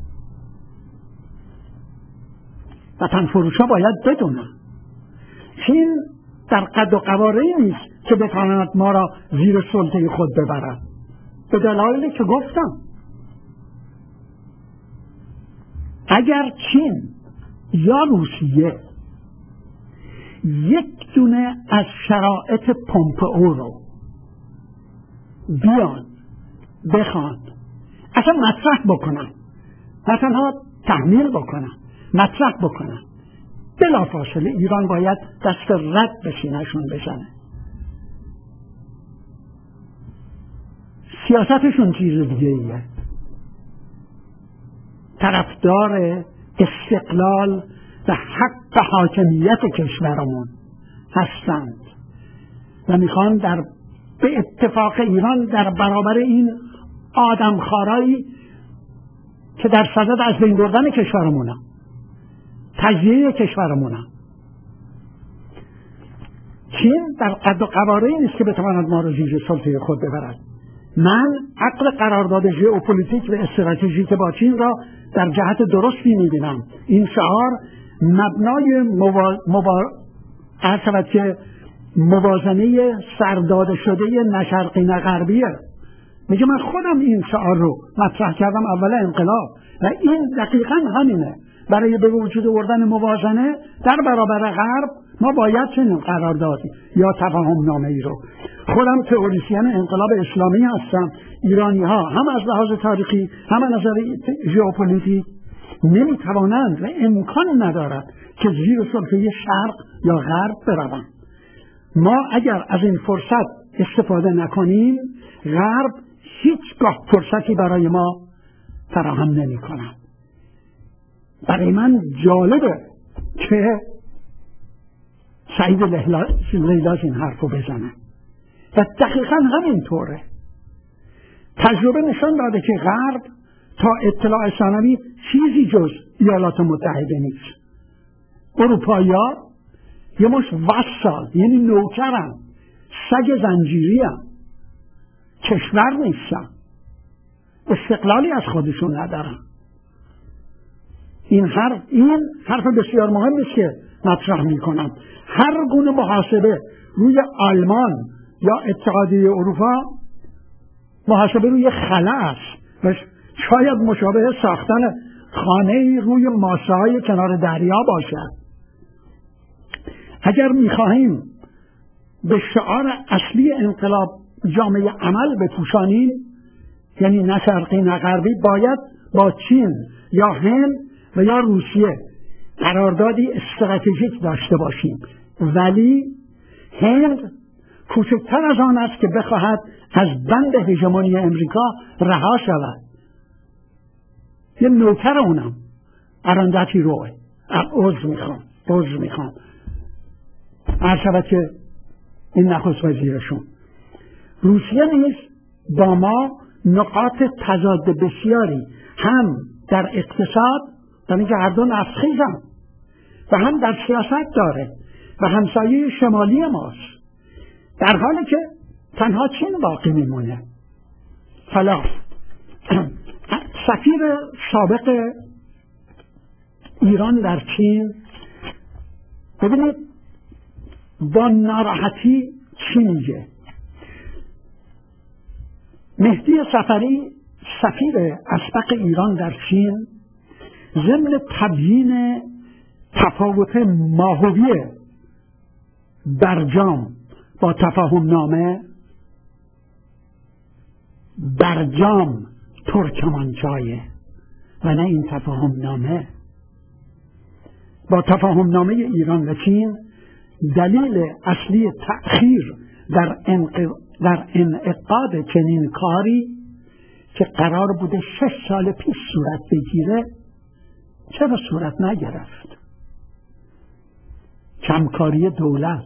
وطن فروشا باید بدونن چین در قد و قواره‌ای نیست که بتواند ما را زیر سلطه خود ببرد، به دلایلی که گفتم. اگر چین یا روسیه یک دونه از شرایط پومپئو رو بیان بخوان اصلا مطرح بکنن، نه تنها تحمیل بکنن، مطرح بکنن، بلافاصله ایران باید دست رد به سینه‌شون بزنه. سیاستشون چیز دیگه ایه. طرفدار استقلال و حق حاکمیت کشورمون هستند و میخوان در به اتفاق ایران در برابر این آدمخوارایی که در صدد از بین بردن کشورمونن، تجزیه کشورمونن. چین در قد و قواره‌ای نیست که بتواند ما رو زیر سلطه خود ببرد. من عقد قرارداد ژئوپلیتیک و استراتژیک با چین را در جهت درستی می‌بینم. این شعار مبنای موا... موا... عرض که موازنه سرداده شده نه شرقی نه غربیه. میگه من خودم این شعار رو مطرح کردم اول انقلاب و این دقیقاً همینه. برای به وجود آوردن موازنه در برابر غرب ما باید چنین قراردادی یا تفاهم نامه ای رو. خودم تئوریسین انقلاب اسلامی هستم. ایرانی ها هم از لحاظ تاریخی هم از نظر ژئوپلیتیک نمیتوانند و امکان ندارد که زیر سلطه شرق یا غرب بروند. ما اگر از این فرصت استفاده نکنیم غرب هیچگاه فرصتی برای ما فراهم نمی کند. برای من جالبه که سعید لیلاس این حرف رو بزنه و دقیقا همینطوره. تجربه نشان داده که غرب تا اطلاع ثانوی چیزی جز ایالات متحده نیست. اروپایی‌ها یه مش وسال، یعنی نوکرن، سگ زنجیری هم. کشور نیستن، استقلالی از خودشون ندارن. این حرف این حرف بسیار مهم است که مطرح میکنم. هر گونه محاسبه روی آلمان یا اتحادیه اروپا محاسبه روی خلا است و شاید مشابه ساختن خانه‌ای روی ماسه‌های کنار دریا باشد. اگر میخواهیم به شعار اصلی انقلاب جامعه عمل بپوشانیم، یعنی نه شرقی نه غربی، باید با چین یا هند و یا روسیه قراردادی استراتژیک داشته باشیم. ولی هند کوچکتر از آن است که بخواهد از بند هژمونی امریکا رها شود. یه نوکر اونم ارندتی روی عذر میخوام عذر میخوام عرض شود که این نخست وزیرشون. روسیه نیز با ما نقاط تضاد بسیاری هم در اقتصاد، در اینکه هر دو نفتخیزن، و هم در سیاست داره و همسایه شمالی ماست، در حالی که تنها چین باقی میمونه. حالا سفیر سابق ایران در چین، ببینید با ناراحتی چی میگه. مهدی صفری سفیر اسبق ایران در چین ضمن تبیین تفاوت ماهوی برجام با تفاهم نامه، برجام ترکمانچایه و نه این تفاهم نامه، با تفاهم نامه ایران و چین دلیل اصلی تأخیر در در انعقاد چنین کاری که قرار بوده شش سال پیش صورت بگیره چرا صورت نگرفت؟ کمکاری دولت.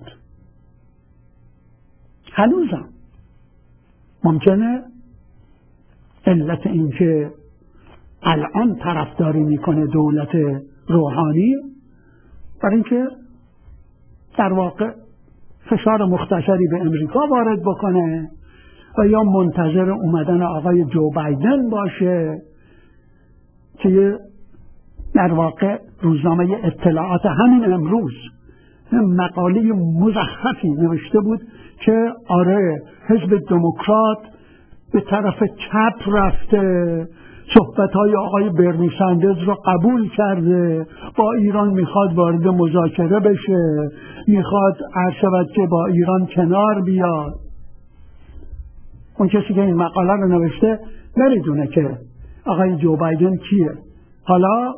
هنوزم ممکنه علت اینکه الان طرفداری میکنه دولت روحانی برای اینکه در واقع فشار مختصری به امریکا وارد بکنه و یا منتظر اومدن آقای جو بایدن باشه که در واقع روزنامه اطلاعات همین امروز مقاله مزخرفی نوشته بود که آره حزب دموکرات به طرف چپ رفته، صحبت‌های آقای برنی سندرز رو قبول کرده، با ایران میخواد وارد مذاکره بشه، میخواد عرض شود که با ایران کنار بیاد. اون کسی که این مقاله رو نوشته نمیدونه که آقای جو بایدن کیه. حالا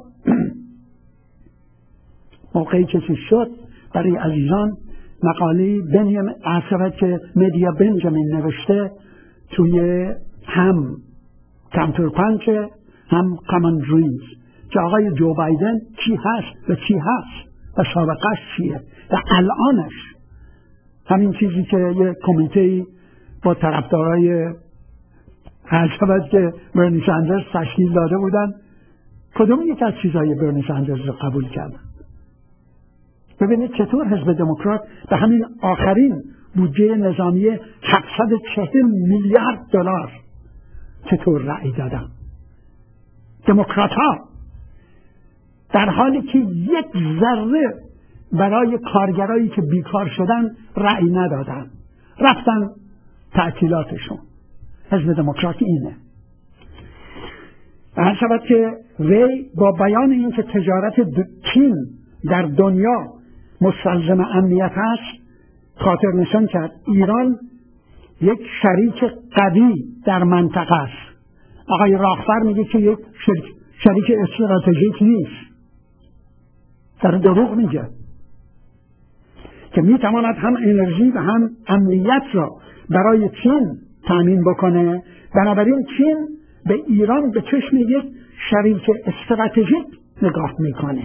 موقعی کسی شد برای عزیزان مقاله بنیامین عرض شود که مدیا بنجامین نوشته توی هم کانتر پانچ هم کامن دریمز که آقای جو بایدن کی هست و چی هست و سابقهش چیه و الانش همین چیزی که یه کمیته با طرفدارای هر شود که برنی سندرز تشکیل داده بودن کدوم یک از چیزای برنی سندرز رو قبول کردن. ببینید چطور حزب دموکرات به همین آخرین بودجه نظامی هفتصد و چهل میلیارد دلار چطور رأی دادن. دموکرات ها در حالی که یک ذره برای کارگرایی که بیکار شدن رأی ندادن، رفتن تعطیلاتشون. حزب دموکرات اینه. هر شود که وی با بیان این که تجارت چین در دنیا مستلزم امنیت هست خاطر نشان کرد ایران یک شریک قوی در منطقه است. آقای راهبر میگه که یک شریک, شریک استراتژیک نیست، در دروغ میگه که میتواند هم انرژی و هم امنیت را برای چین تامین بکنه. بنابراین چین به ایران به چشم یک شریک استراتژیک نگاه میکنه.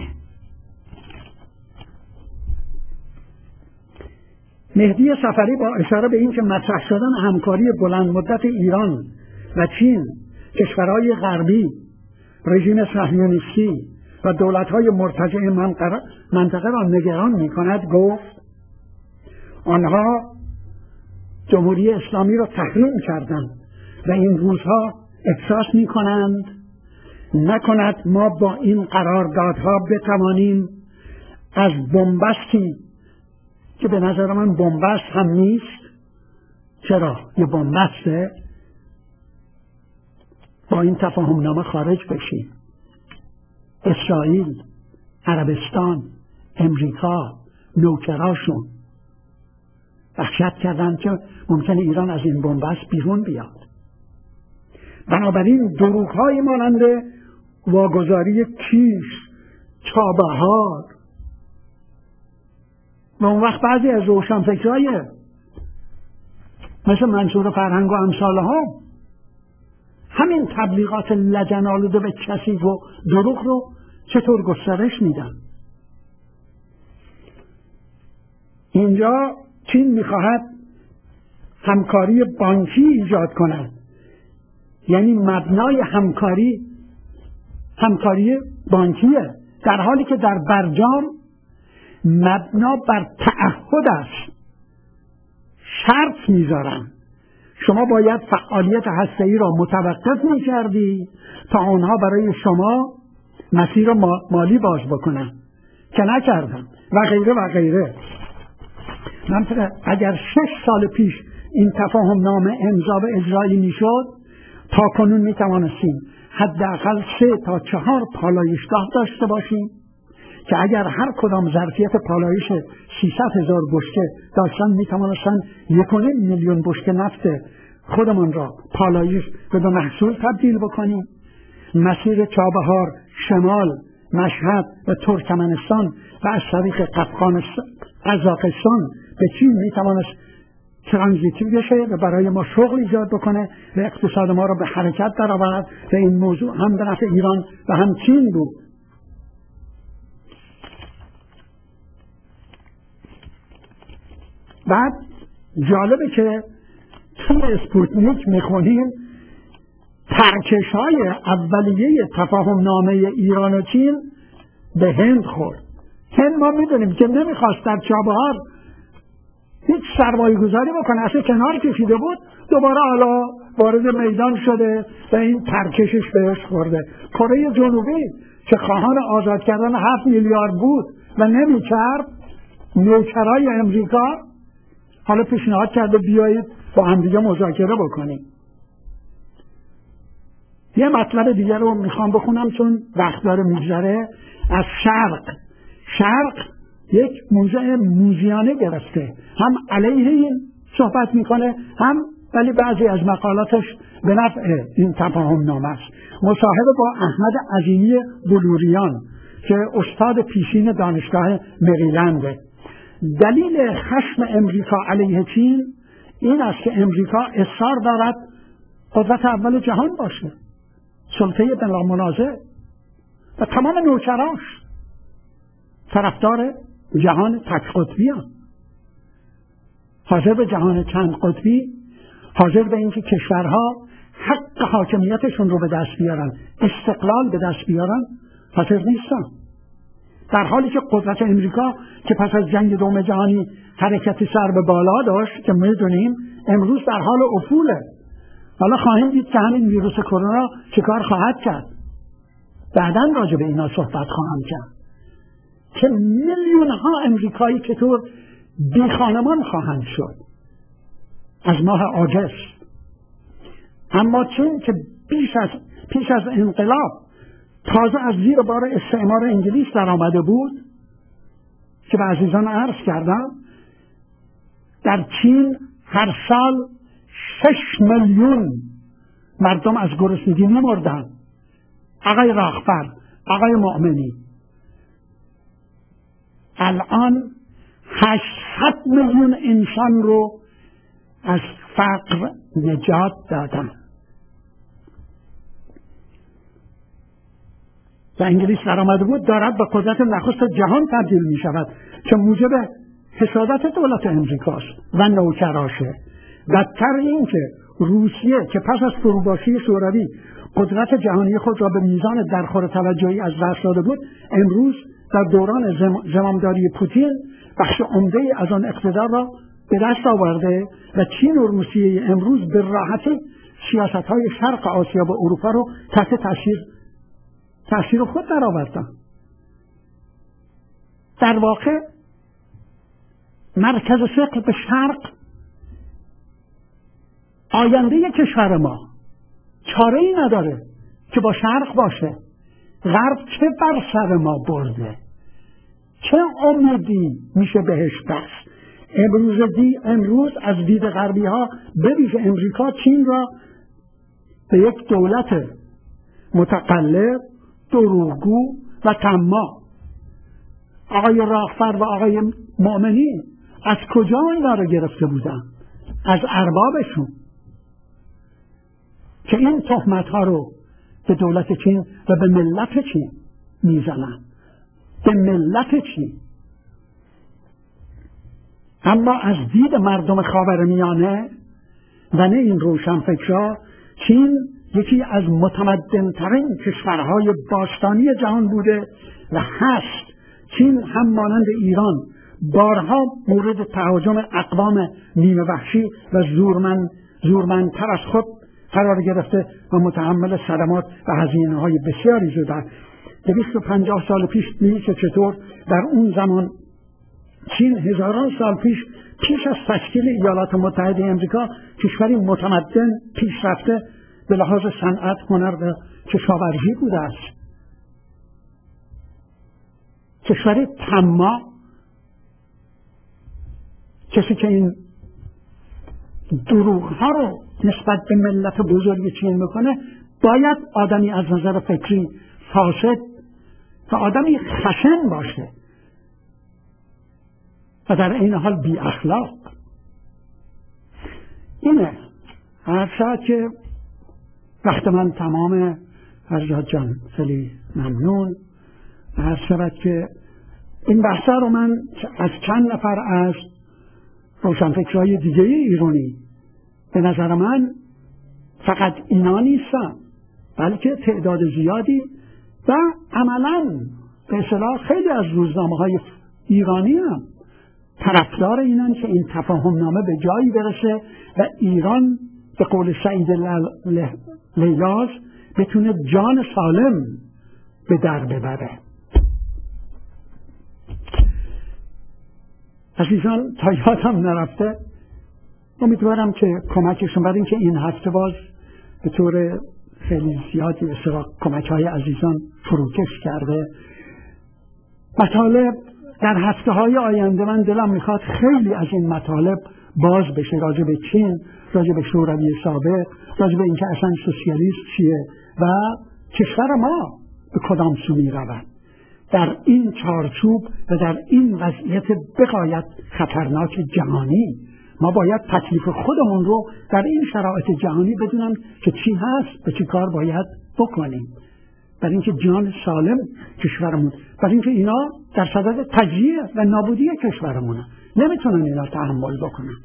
مهدی صفری با اشاره به این که مطرح شدن همکاری بلند مدت ایران و چین، کشورهای غربی، رژیم صهیونیستی و دولت‌های مرتجع منطقه را نگران می‌کند، گفت آنها جمهوری اسلامی را تحریم کردند و این روزها احساس می‌کنند نکند ما با این قراردادها بتوانیم از بنبستی که به نظر من بنبست هم نیست، چرا یه بنبسته، با این تفاهم نامه خارج بشیم. اسرائیل، عربستان، امریکا، نوکراشون وحشت کردند که ممکنه ایران از این بنبست بیرون بیاد. بنابراین دروغ‌های مانند واگذاری کیش، چابهار و اون وقت بعضی از روشنفکرهای مثل منصور فرهنگ و امثال ها همین تبلیغات لجن‌آلوده و کثیف و دروغ رو چطور گسترش میدن. اینجا چین میخواهد همکاری بانکی ایجاد کنند، یعنی مبنای همکاری همکاری بانکیه، در حالی که در برجام مبنا بر تعهد است. شرط میذارن شما باید فعالیت هسته‌ای را متوقف میکردی تا آنها برای شما مسیر مالی باز بکنن، که نکردن و غیره و غیره. من اگر شش سال پیش این تفاهم نامه امضا و اجرایی میشد، تا کنون میتوانستیم حداقل سه تا چهار پالایشگاه داشته باشیم که اگر هر کدام ظرفیت پالایش سیصد هزار بشکه داشتن، میتوانستن یک و نیم میلیون بشکه نفت خودمان را پالایش و به محصول تبدیل بکنیم. مسیر چابهار، شمال، مشهد و ترکمنستان و از طریق قزاقستان به چین میتوانست ترانزیتی بشه و برای ما شغل ایجاد بکنه و اقتصاد ما را به حرکت درآورد و این موضوع هم به نفع ایران و هم چین بود. بعد جالبه که توی اسپوتنیک میخونیم ترکش های اولیه تفاهم نامه ایران و چین به هند خورد. هند ما میدونیم که نمیخواست در چابهار هیچ سرمایه گذاری بکنه، اصلا کنار کشیده بود، دوباره حالا وارد میدان شده و این ترکشش بهش خورده. کره جنوبی که خواهان آزاد کردن هفت میلیارد بود و نمیکرد، نوکرای امریکا حالا پیشنهاد کرده بیایید با هم دیگه مذاکره بکنیم. یه مطلب دیگر رو میخوام بخونم چون وقت داره میگذره. از شرق شرق یک موضع موزیانه گرفته، هم علیه این صحبت میکنه، هم ولی بعضی از مقالاتش به نفع این تفاهم نامه است. مصاحبه با احمد عظیمی بلوریان که استاد پیشین دانشگاه مریلنده. دلیل خشم امریکا علیه چین این است که امریکا اصرار دارد قدرت اول جهان باشه، سلطه بلا منازع، و تمام نوکراش طرفدار جهان تک قطبی هم. حاضر به جهان چند قطبی، حاضر به اینکه کشورها حق حاکمیتشون رو به دست بیارن، استقلال به دست بیارن، حاضر نیستن. در حالی که قدرت امریکا که پس از جنگ دوم جهانی حرکتی سر به بالا داشت که میدونیم امروز در حال افوله. حالا خواهیم دید که همین ویروس کرونا چیکار خواهد کرد. بعداً راجع به اینا صحبت خواهم کرد که میلیون ها امریکایی که طور بی خانمان خواهند شد از ماه آگوست. اما چون که پیش از پیش از انقلاب تازه از زیر بار استعمار انگلیس در آمده بود، که به عزیزان عرض کردم در چین هر سال شش میلیون مردم از گرسنگی می‌مردند. آقای راغفر، آقای مؤمنی، الان هشتصد میلیون انسان رو از فقر نجات دادن. و انگلیس در آمده بود دارد به قدرت نخست جهان تبدیل می شود که موجب حسادت دولت امریکاست و نوکراشه. بدتر این که روسیه که پس از فروپاشی شوروی قدرت جهانی خود را به میزان درخور توجهی از دست داده بود، امروز در دوران زمامداری پوتین بخش عمده‌ای از آن اقتدار را به دست آورده و چین و روسیه امروز به راحتی سیاست‌های شرق آسیا و اروپا رو تحت تاثیر تاثیر خود در آوردن. در واقع مرکز ثقل به شرق آینده کشور ما چاره ای نداره که با شرق باشه. غرب چه بر سر ما برده، چه امیدی میشه بهش بست. امروز دی امروز از دید غربی ها به ویژه امریکا چین را به یک دولت متقلب، دروغگو و طماع. آقای راغفر و آقای مؤمنی از کجا اینا را گرفته بودن؟ از اربابشون که این تهمت ها رو به دولت چین و به ملت چین میزنن، به ملت چین. اما از دید مردم خاورمیانه و نه این روشنفکرها، چین یکی از متمدن‌ترین کشورهای باستانی جهان بوده و هست. چین هم مانند ایران بارها مورد تهاجم اقوام نیمه وحشی و زورمند زورمندتر از خود قرار گرفته و متحمل صدمات و هزینه‌های بسیاری شده. دویست و پنجاه سال پیش دیدید که چطور در اون زمان چین هزاران سال پیش پیش از تشکیل ایالات متحده آمریکا کشوری متمدن پیشرفته به لحاظ صنعت، هنر و کشاورزی بوده است. کشوری طماع، کسی که این دروغ‌ها رو نسبت به ملت بزرگ چین میکنه باید آدمی از نظر فکری فاسد و آدمی خشن باشه و در این حال بی اخلاق. اینه هر شاید که وقت من تمام. فرزاد جان خیلی ممنون. هر شاید که این بحثه رو من از چند نفر از روشنفکرهای دیگه ایرانی، به نظر من فقط اینا نیستن بلکه تعداد زیادی و عملاً به اصطلاح خیلی از روزنامه‌های ایرانی هم طرفدار اینن که این تفاهم نامه به جایی برسه و ایران به قول سعید لیلاز بتونه جان سالم به در ببره. عزیزان تا یادم نرفته، امیدوارم که کمکشون، برای اینکه این هفته باز به طور خیلی زیادی به سراغ کمک های عزیزان فروکش کرده، مطالب در هفته های آینده من دلم میخواد خیلی از این مطالب باز بشه، راجع به چین، راجع به شوروی سابق، راجع به اینکه اصلا سوسیالیسم چیه و کشور ما به کدام سو میرود. در این چارچوب و در این وضعیت بغایت خطرناک جهانی ما باید تکلیف خودمون رو در این شرایط جهانی بدونم که چی هست و چی کار باید بکنیم، برای اینکه جان سالم کشورمون، برای اینکه اینا در صدد تجزیه و نابودی کشورمونه، نمیتونن اینا تحمل بکنن.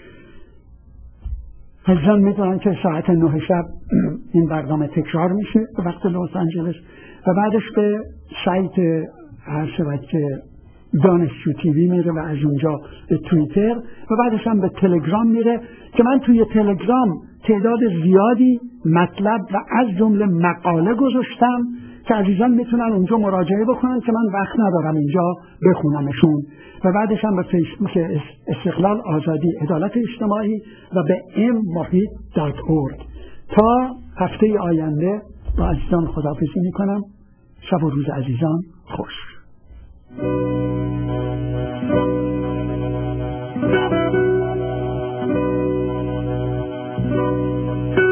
عزیزان میدونن که ساعت نه شب این برنامه تکرار میشه به وقت لس آنجلس و بعدش به سایت هر شود که دانشجو تیوی میره و از اونجا به توییتر و بعدش هم به تلگرام میره که من توی تلگرام تعداد زیادی مطلب و از جمله مقاله گذاشتم که عزیزان میتونن اونجا مراجعه بکنن که من وقت ندارم اینجا بخونمشون. و بعدش هم به فیسبوک استقلال آزادی عدالت اجتماعی و به ام محیط دات اورگ. تا هفته آینده با عزیزان خداحافظی میکنم. شب و روز عزیزان خوش. Thank you.